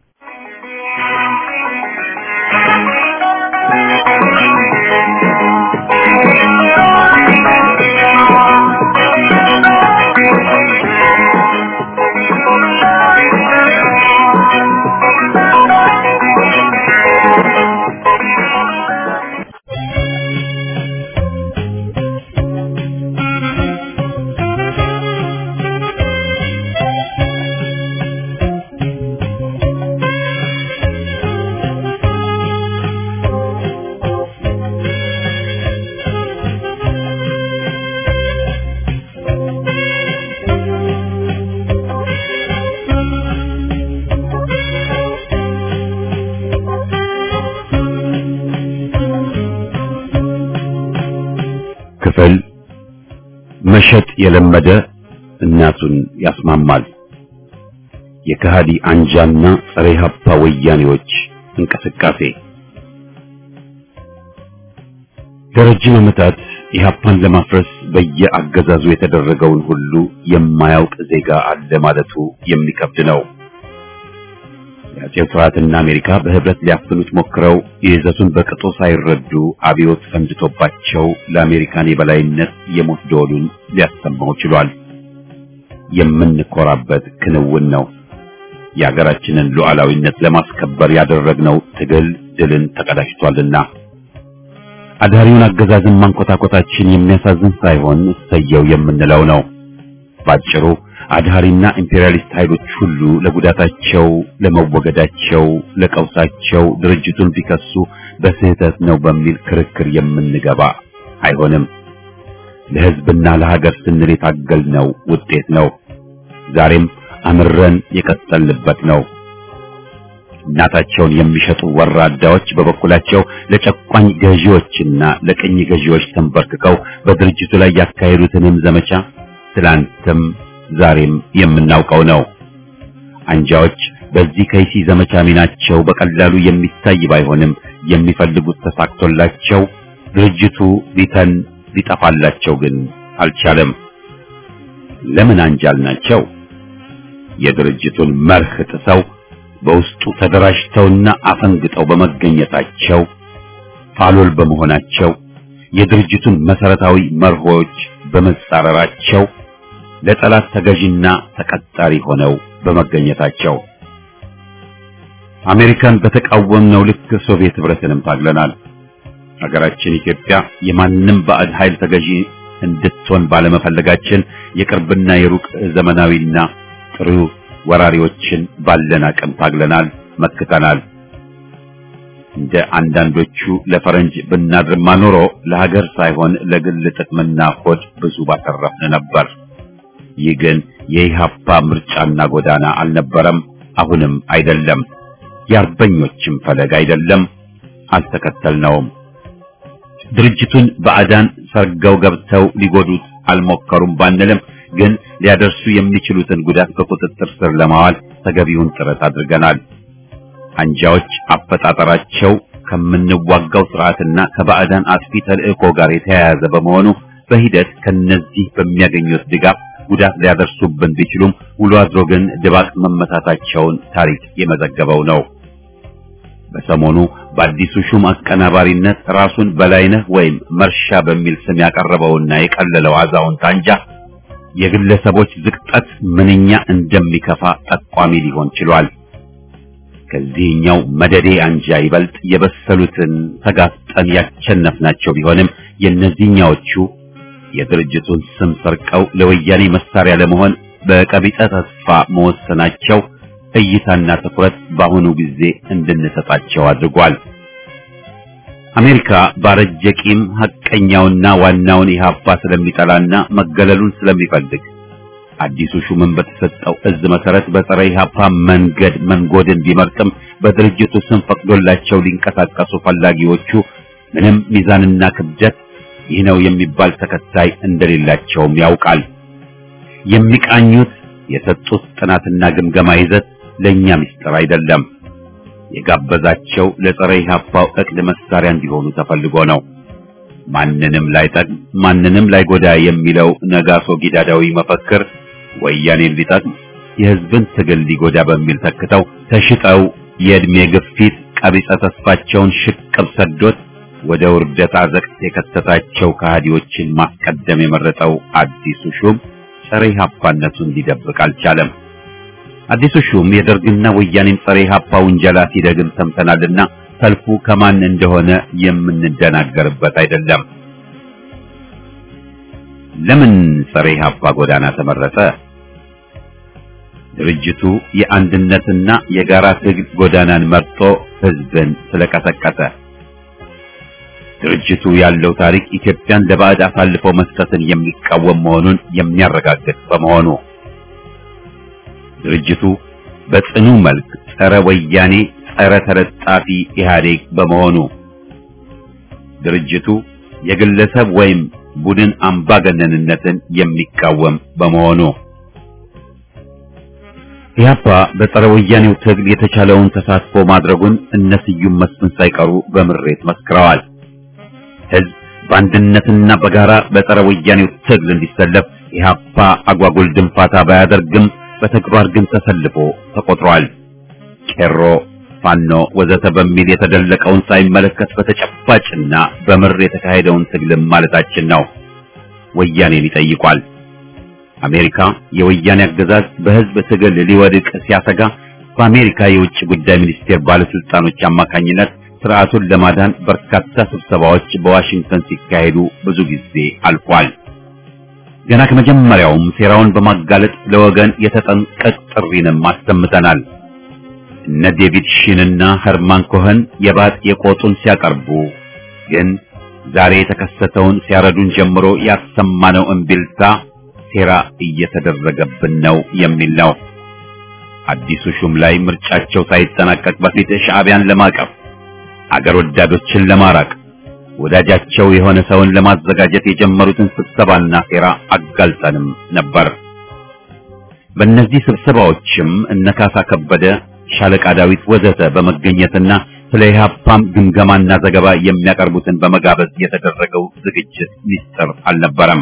መሸጥ የለመደ እናቱን ያስማማል። የከሃዲ አንጃና ጸረ ኢህአፓ ወያኔዎች እንቅስቃሴ ለረጅም ዓመታት ኢህአፓን ለማፍረስ በየአገዛዙ የተደረገውን ሁሉ የማያውቅ ዜጋ አለ ማለቱ የሚከብድ ነው። የአጼው ስርዓትና አሜሪካ በህብረት ሊያፍኑት ሞክረው የይዘቱን በቅጡ ሳይረዱ አብዮት ፈንድቶባቸው ለአሜሪካን የበላይነት የሞት ደወሉን ሊያሰማው ችሏል። የምንኮራበት ክንውን ነው። የሀገራችንን ሉዓላዊነት ለማስከበር ያደረግነው ትግል ድልን ተቀዳጅቷልና አዳሪውን አገዛዝን ማንኮታኮታችን የሚያሳዝን ሳይሆን ሰየው የምንለው ነው። ባጭሩ አድሃሪና ኢምፔሪያሊስት ኃይሎች ሁሉ ለጉዳታቸው፣ ለመወገዳቸው፣ ለቀውሳቸው ድርጅቱን ቢከሱ በስህተት ነው በሚል ክርክር የምንገባ አይሆንም። ለህዝብና ለሀገር ስንል የታገልነው ውጤት ነው። ዛሬም አምረን የቀጠልንበት ነው። እናታቸውን የሚሸጡ ወራዳዎች በበኩላቸው ለጨቋኝ ገዢዎችና ለቅኝ ገዢዎች ተንበርክከው በድርጅቱ ላይ ያካሄዱትንም ዘመቻ ትላንትም ዛሬም የምናውቀው ነው። አንጃዎች በዚህ ከይሲ ዘመቻ ሚናቸው በቀላሉ የሚታይ ባይሆንም የሚፈልጉት ተሳክቶላቸው ድርጅቱ ሊተን ሊጠፋላቸው ግን አልቻለም። ለምን አንጃል ናቸው? የድርጅቱን መርህ ጥሰው በውስጡ ተደራጅተውና አፈንግጠው በመገኘታቸው ፋሎል በመሆናቸው የድርጅቱን መሰረታዊ መርሆች በመጻረራቸው ለጠላት ተገዥና ተቀጣሪ ሆነው በመገኘታቸው አሜሪካን በተቃወምነው ልክ ሶቪየት ህብረትንም ታግለናል። ሀገራችን ኢትዮጵያ የማንም ባዕድ ኃይል ተገዢ እንድትሆን ባለመፈለጋችን የቅርብና የሩቅ ዘመናዊና ጥሩ ወራሪዎችን ባለን አቅም ታግለናል፣ መክተናል። እንደ አንዳንዶቹ ለፈረንጅ ብናድርማ ኖሮ ለሀገር ሳይሆን ለግል ጥቅምና ሆድ ብዙ ባተረፍን ነበር። ይህ ግን የኢህአፓ ምርጫና ጎዳና አልነበረም፣ አሁንም አይደለም። የአርበኞችም ፈለግ አይደለም፣ አልተከተልነውም። ድርጅቱን ባዕዳን ሰርገው ገብተው ሊጎዱት አልሞከሩም ባንልም ግን ሊያደርሱ የሚችሉትን ጉዳት በቁጥጥር ስር ለማዋል ተገቢውን ጥረት አድርገናል። አንጃዎች አፈጣጠራቸው ከምንዋጋው ስርዓትና ከባዕዳን አጥፊ ተልእኮ ጋር የተያያዘ በመሆኑ በሂደት ከነዚህ በሚያገኙት ድጋፍ ጉዳት ሊያደርሱብን ቢችሉም ውሎ አድሮ ግን ድባቅ መመታታቸውን ታሪክ የመዘገበው ነው። በሰሞኑ በአዲሱ ሹም አቀናባሪነት ራሱን በላይነህ ወይም መርሻ በሚል ስም ያቀረበውና የቀለለው አዛውንት አንጃ የግለሰቦች ዝቅጠት ምንኛ እንደሚከፋ ጠቋሚ ሊሆን ችሏል። ከዚህኛው መደዴ አንጃ ይበልጥ የበሰሉትን ተጋፍጠን ያቸነፍናቸው ቢሆንም የእነዚህኛዎቹ የድርጅቱን ስም ሰርቀው ለወያኔ መሳሪያ ለመሆን በቀቢጸ ተስፋ መወሰናቸው እይታና ትኩረት በአሁኑ ጊዜ እንድንሰጣቸው አድርጓል። አሜሪካ ባረጀ ቂም ሐቀኛውና ዋናውን ኢህአፓ ስለሚጠላና መገለሉን ስለሚፈልግ አዲሱ ሹምን በተሰጠው እዝ መሰረት በፀረ ኢህአፓ መንገድ መንጎድን ቢመርጥም በድርጅቱ ስም ፈቅዶላቸው ሊንቀሳቀሱ ፈላጊዎቹ ምንም ሚዛንና ክብደት ይህ ነው የሚባል ተከታይ እንደሌላቸውም ያውቃል። የሚቃኙት የሰጡት ጥናትና ግምገማ ይዘት ለኛ ምስጢር አይደለም። የጋበዛቸው ለፀረ ኢህአፓው እቅድ መሳሪያ እንዲሆኑ ተፈልጎ ነው። ማንንም ላይጠቅም ማንንም ላይጎዳ የሚለው ነጋሶ ጊዳዳዊ መፈክር ወያኔን ሊጠቅም የህዝብን ትግል ሊጎዳ በሚል ተክተው ተሽጠው የእድሜ ግፊት ቀቢጸ ተስፋቸውን ሽቅብ ሰዶት ወደ ውርደት አዘቅት የከተታቸው ከሃዲዎችን ማስቀደም የመረጠው አዲሱ ሹም ፀረ ኢህአፓነቱን ሊደብቅ አልቻለም። አዲሱ ሹም የደርግና ወያኔን ፀረ ኢህአፓ ውንጀላ ሲደግም ሰምተናልና ሰልፉ ከማን እንደሆነ የምንደናገርበት አይደለም። ለምን ፀረ ኢህአፓ ጎዳና ተመረጠ? ድርጅቱ የአንድነትና የጋራ ትግል ጎዳናን መርጦ ህዝብን ስለቀሰቀሰ። ድርጅቱ ያለው ታሪክ ኢትዮጵያን ለባዕድ አሳልፎ መስጠትን የሚቃወም መሆኑን የሚያረጋግጥ በመሆኑ። ድርጅቱ በጽኑ መልክ ጸረ ወያኔ ጸረ ተለጣፊ ኢህአዴግ በመሆኑ። ድርጅቱ የግለሰብ ወይም ቡድን አምባገነንነትን የሚቃወም በመሆኑ ኢህአፓ በጸረ ወያኔው ትግል የተቻለውን ተሳትፎ ማድረጉን እነ ስዩም መስፍን ሳይቀሩ በምሬት መስክረዋል። ህዝብ በአንድነትና በጋራ በጸረ ወያኔው ትግል እንዲሰለፍ ኢህአፓ አጓጉል ድንፋታ ባያደርግም በተግባር ግን ተሰልፎ ተቆጥሯል። ቄሮ፣ ፋኖ ወዘተ በሚል የተደለቀውን ሳይመለከት በተጨባጭና በምር የተካሄደውን ትግል ማለታችን ነው። ወያኔን ይጠይቋል። አሜሪካ የወያኔ አገዛዝ በህዝብ ትግል ሊወድቅ ሲያሰጋ በአሜሪካ የውጭ ጉዳይ ሚኒስቴር ባለስልጣኖች አማካኝነት ስርዓቱን ለማዳን በርካታ ስብሰባዎች በዋሽንግተን ሲካሄዱ ብዙ ጊዜ አልፏል። ገና ከመጀመሪያውም ሴራውን በማጋለጥ ለወገን የተጠንቀቅ ጥሪንም አሰምተናል። እነ ዴቪድ ሺንና ኸርማን ኮኸን የባጥ የቆጡን ሲያቀርቡ ግን ዛሬ የተከሰተውን ሲያረዱን ጀምሮ ያሰማነው እምቢልታ ሴራ እየተደረገብን ነው የሚል ነው። አዲሱ ሹም ላይ ምርጫቸው ሳይጠናቀቅ በፊት ሻዕቢያን ለማቀፍ አገር ወዳዶችን ለማራቅ ወዳጃቸው የሆነ ሰውን ለማዘጋጀት የጀመሩትን ስብሰባና ሴራ አጋልጠንም ነበር። በእነዚህ ስብሰባዎችም እነ ካሳ ከበደ፣ ሻለቃ ዳዊት ወዘተ በመገኘትና ስለ ኢህአፓም ግምገማና ዘገባ የሚያቀርቡትን በመጋበዝ የተደረገው ዝግጅት ሚስጥር አልነበረም።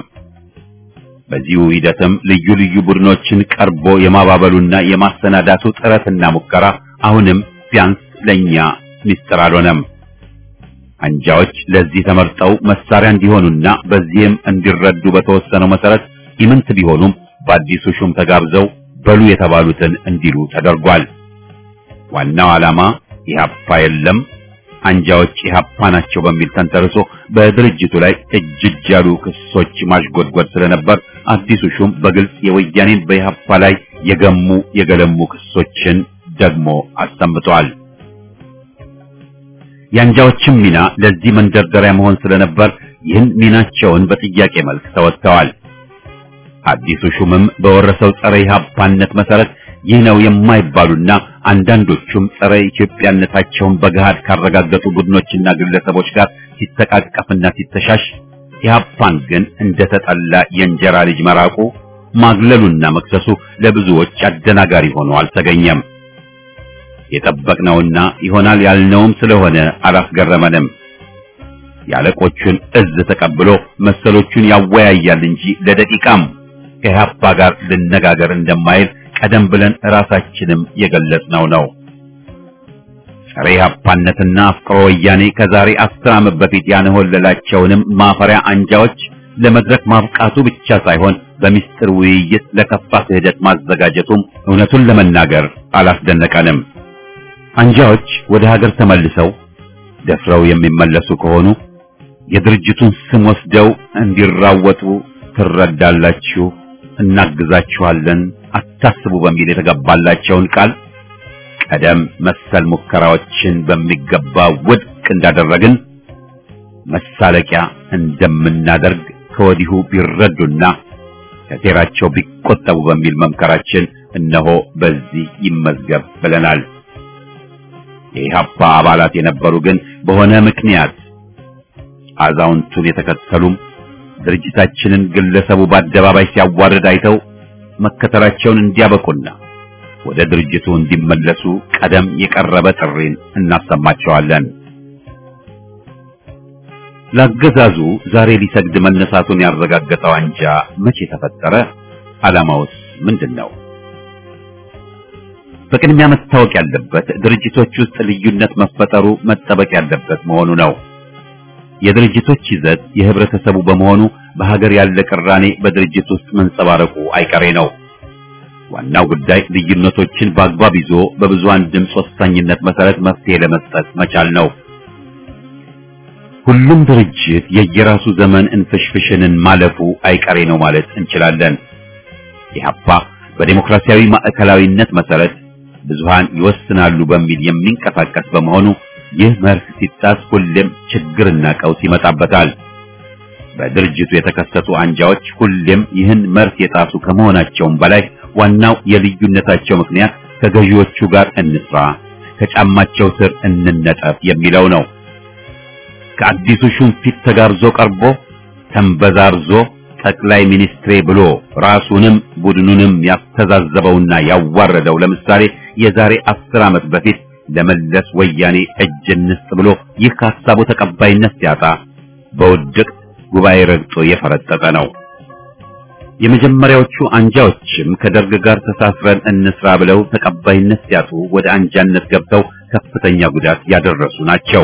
በዚሁ ሂደትም ልዩ ልዩ ቡድኖችን ቀርቦ የማባበሉና የማሰናዳቱ ጥረትና ሙከራ አሁንም ቢያንስ ለኛ ሚስጥር አልሆነም። አንጃዎች ለዚህ ተመርጠው መሳሪያ እንዲሆኑና በዚህም እንዲረዱ በተወሰነው መሰረት ኢምንት ቢሆኑም በአዲሱ ሹም ተጋብዘው በሉ የተባሉትን እንዲሉ ተደርጓል። ዋናው ዓላማ ኢህአፓ የለም አንጃዎች ኢህአፓ ናቸው በሚል ተንተርሶ በድርጅቱ ላይ እጅግ ያሉ ክሶች ማሽጎድጎድ ስለነበር አዲሱ ሹም በግልጽ የወያኔን በኢህአፓ ላይ የገሙ የገለሙ ክሶችን ደግሞ አሰምተዋል። የአንጃዎችም ሚና ለዚህ መንደርደሪያ መሆን ስለነበር ይህን ሚናቸውን በጥያቄ መልክ ተወጥተዋል። አዲሱ ሹምም በወረሰው ጸረ ኢህአፓነት መሰረት ይህ ነው የማይባሉና አንዳንዶቹም ጸረ ኢትዮጵያነታቸውን በገሃድ ካረጋገጡ ቡድኖችና ግለሰቦች ጋር ሲተቃቀፍና ሲተሻሽ ኢህአፓን ግን እንደተጠላ የእንጀራ ልጅ መራቁ ማግለሉና መክሰሱ ለብዙዎች አደናጋሪ ሆኖ አልተገኘም። የጠበቅነውና ይሆናል ያልነውም ስለሆነ አላስገረመንም። ያለቆቹን እዝ ተቀብሎ መሰሎቹን ያወያያል እንጂ ለደቂቃም ከኢህአፓ ጋር ልነጋገር እንደማይል ቀደም ብለን ራሳችንም የገለጽነው ነው። ጸረ ኢህአፓነትና አፍቅሮ ወያኔ ከዛሬ አስር ዓመት በፊት ያንሆለላቸውንም ማፈሪያ አንጃዎች ለመድረክ ማብቃቱ ብቻ ሳይሆን በሚስጥር ውይይት ለከፋ ክህደት ማዘጋጀቱም እውነቱን ለመናገር አላስደነቀንም። አንጃዎች ወደ ሀገር ተመልሰው ደፍረው የሚመለሱ ከሆኑ የድርጅቱን ስም ወስደው እንዲራወጡ ትረዳላችሁ፣ እናግዛችኋለን፣ አታስቡ በሚል የተገባላቸውን ቃል ቀደም መሰል ሙከራዎችን በሚገባ ውድቅ እንዳደረግን መሳለቂያ እንደምናደርግ ከወዲሁ ቢረዱና ከሴራቸው ቢቆጠቡ በሚል መምከራችን እነሆ በዚህ ይመዝገብ ብለናል። የኢህአፓ አባላት የነበሩ ግን በሆነ ምክንያት አዛውንቱን የተከተሉም ድርጅታችንን ግለሰቡ በአደባባይ ሲያዋርድ አይተው መከተላቸውን እንዲያበቁና ወደ ድርጅቱ እንዲመለሱ ቀደም የቀረበ ጥሪን እናሰማቸዋለን። ለአገዛዙ ዛሬ ሊሰግድ መነሳቱን ያረጋገጠው አንጃ መቼ ተፈጠረ? ዓላማውስ ምንድነው? በቅድሚያ መታወቅ ያለበት ድርጅቶች ውስጥ ልዩነት መፈጠሩ መጠበቅ ያለበት መሆኑ ነው። የድርጅቶች ይዘት የህብረተሰቡ በመሆኑ በሀገር ያለ ቅራኔ በድርጅት ውስጥ መንጸባረቁ አይቀሬ ነው። ዋናው ጉዳይ ልዩነቶችን በአግባብ ይዞ በብዙሃን ድምፅ ወሳኝነት መሰረት መፍትሄ ለመስጠት መቻል ነው። ሁሉም ድርጅት የየራሱ ዘመን እንፍሽፍሽንን ማለፉ አይቀሬ ነው ማለት እንችላለን። ኢህአፓ በዲሞክራሲያዊ ማዕከላዊነት መሰረት ብዙሃን ይወስናሉ በሚል የሚንቀሳቀስ በመሆኑ ይህ መርህ ሲጣስ ሁሌም ችግርና ቀውስ ይመጣበታል። በድርጅቱ የተከሰቱ አንጃዎች ሁሌም ይህን መርህ የጣሱ ከመሆናቸውም በላይ ዋናው የልዩነታቸው ምክንያት ከገዢዎቹ ጋር እንስራ፣ ከጫማቸው ስር እንነጠፍ የሚለው ነው። ከአዲሱ ሹም ፊት ተጋብዞ ቀርቦ ተንበዛርዞ ጠቅላይ ሚኒስትሬ ብሎ ራሱንም ቡድኑንም ያስተዛዘበውና ያዋረደው ለምሳሌ የዛሬ አስር ዓመት በፊት ለመለስ ወያኔ እጅ እንስጥ ብሎ ይህ ሐሳቡ ተቀባይነት ሲያጣ በውድቅ ጉባኤ ረግጦ የፈረጠጠ ነው። የመጀመሪያዎቹ አንጃዎችም ከደርግ ጋር ተሳስረን እንስራ ብለው ተቀባይነት ሲያጡ ወደ አንጃነት ገብተው ከፍተኛ ጉዳት ያደረሱ ናቸው።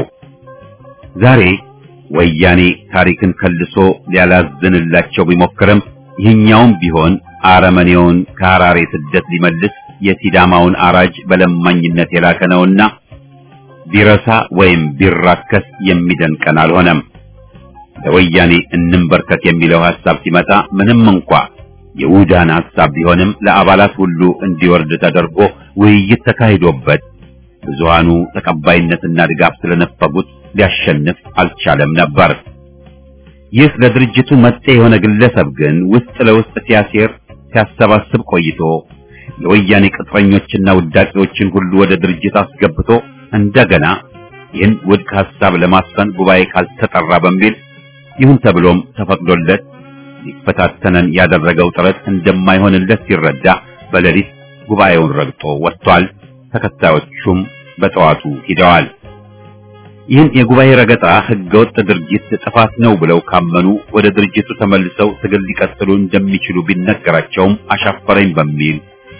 ዛሬ ወያኔ ታሪክን ከልሶ ሊያላዝንላቸው ቢሞክርም ይህኛውም ቢሆን አረመኔውን ከሐራሬ ስደት ሊመልስ የሲዳማውን አራጅ በለማኝነት የላከ ነውና ቢረሳ ወይም ቢራከስ የሚደንቀን አልሆነም። ለወያኔ እንንበርከት የሚለው ሐሳብ ሲመጣ ምንም እንኳ የውዳን ሐሳብ ቢሆንም ለአባላት ሁሉ እንዲወርድ ተደርጎ ውይይት ተካሂዶበት ብዙሃኑ ተቀባይነትና ድጋፍ ስለነፈጉት ሊያሸንፍ አልቻለም ነበር። ይህ ለድርጅቱ መጤ የሆነ ግለሰብ ግን ውስጥ ለውስጥ ሲያሴር ሲያሰባስብ ቆይቶ የወያኔ ቅጥረኞችና ውዳቂዎችን ሁሉ ወደ ድርጅት አስገብቶ እንደገና ይህን ውድቅ ሐሳብ ለማስፈን ጉባኤ ካልተጠራ በሚል ይሁን ተብሎም ተፈቅዶለት ሊፈታተነን ያደረገው ጥረት እንደማይሆንለት ሲረዳ በሌሊት ጉባኤውን ረግጦ ወጥቷል። ተከታዮቹም በጠዋቱ ሂደዋል። ይህን የጉባኤ ረገጣ ህገወጥ ድርጊት ጥፋት ነው ብለው ካመኑ ወደ ድርጅቱ ተመልሰው ትግል ሊቀጥሉ እንደሚችሉ ቢነገራቸውም አሻፈረኝ በሚል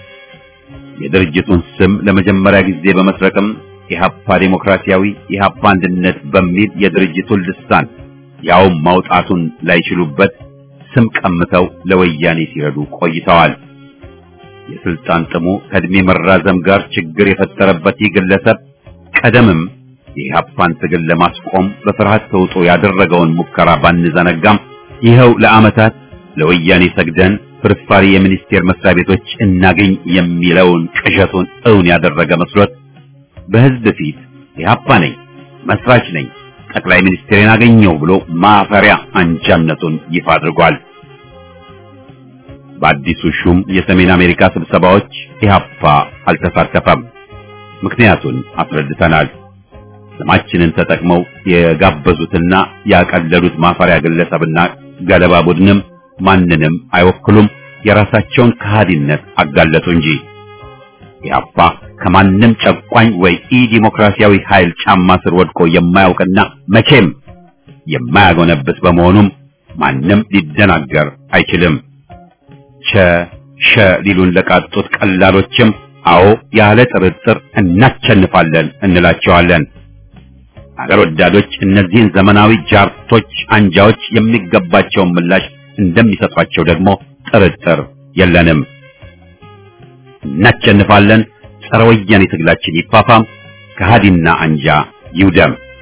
የድርጅቱን ስም ለመጀመሪያ ጊዜ በመስረቅም ኢህአፓ ዴሞክራሲያዊ ኢህአፓ አንድነት በሚል የድርጅቱን ልሳን ያው ማውጣቱን ላይችሉበት ስም ቀምተው ለወያኔ ሲረዱ ቆይተዋል። የስልጣን ጥሙ ከእድሜ መራዘም ጋር ችግር የፈጠረበት ይህ ግለሰብ ቀደምም የኢህአፓን ትግል ለማስቆም በፍርሃት ተውጦ ያደረገውን ሙከራ ባንዘነጋም ይኸው ለዓመታት ለወያኔ ሰግደን ፍርፋሪ የሚኒስቴር መስሪያ ቤቶች እናገኝ የሚለውን ቅዠቱን እውን ያደረገ መስሎት በህዝብ ፊት ኢህአፓ ነኝ፣ መስራች ነኝ፣ ጠቅላይ ሚኒስትሬን አገኘው ብሎ ማፈሪያ አንጃነቱን ይፋ አድርጓል። በአዲሱ ሹም የሰሜን አሜሪካ ስብሰባዎች ኢህአፓ አልተሳተፈም። ምክንያቱን አስረድተናል። ስማችንን ተጠቅመው የጋበዙትና ያቀለሉት ማፈሪያ ግለሰብና ገለባ ቡድንም ማንንም አይወክሉም፣ የራሳቸውን ከሃዲነት አጋለጡ እንጂ። ኢህአፓ ከማንም ጨቋኝ ወይ ኢ ዲሞክራሲያዊ ኃይል ጫማ ስር ወድቆ የማያውቅና መቼም የማያጎነብስ በመሆኑም ማንም ሊደናገር አይችልም። ቸ ሸ ሊሉን ለቃጡት ቀላሎችም አዎ ያለ ጥርጥር እናቸንፋለን እንላቸዋለን። አገር ወዳዶች እነዚህን ዘመናዊ ጃርቶች አንጃዎች የሚገባቸውን ምላሽ እንደሚሰጧቸው ደግሞ ጥርጥር የለንም። እናቸንፋለን። ጸረ ወያኔ ትግላችን ይፋፋም፣ ከሃዲና አንጃ ይውደም።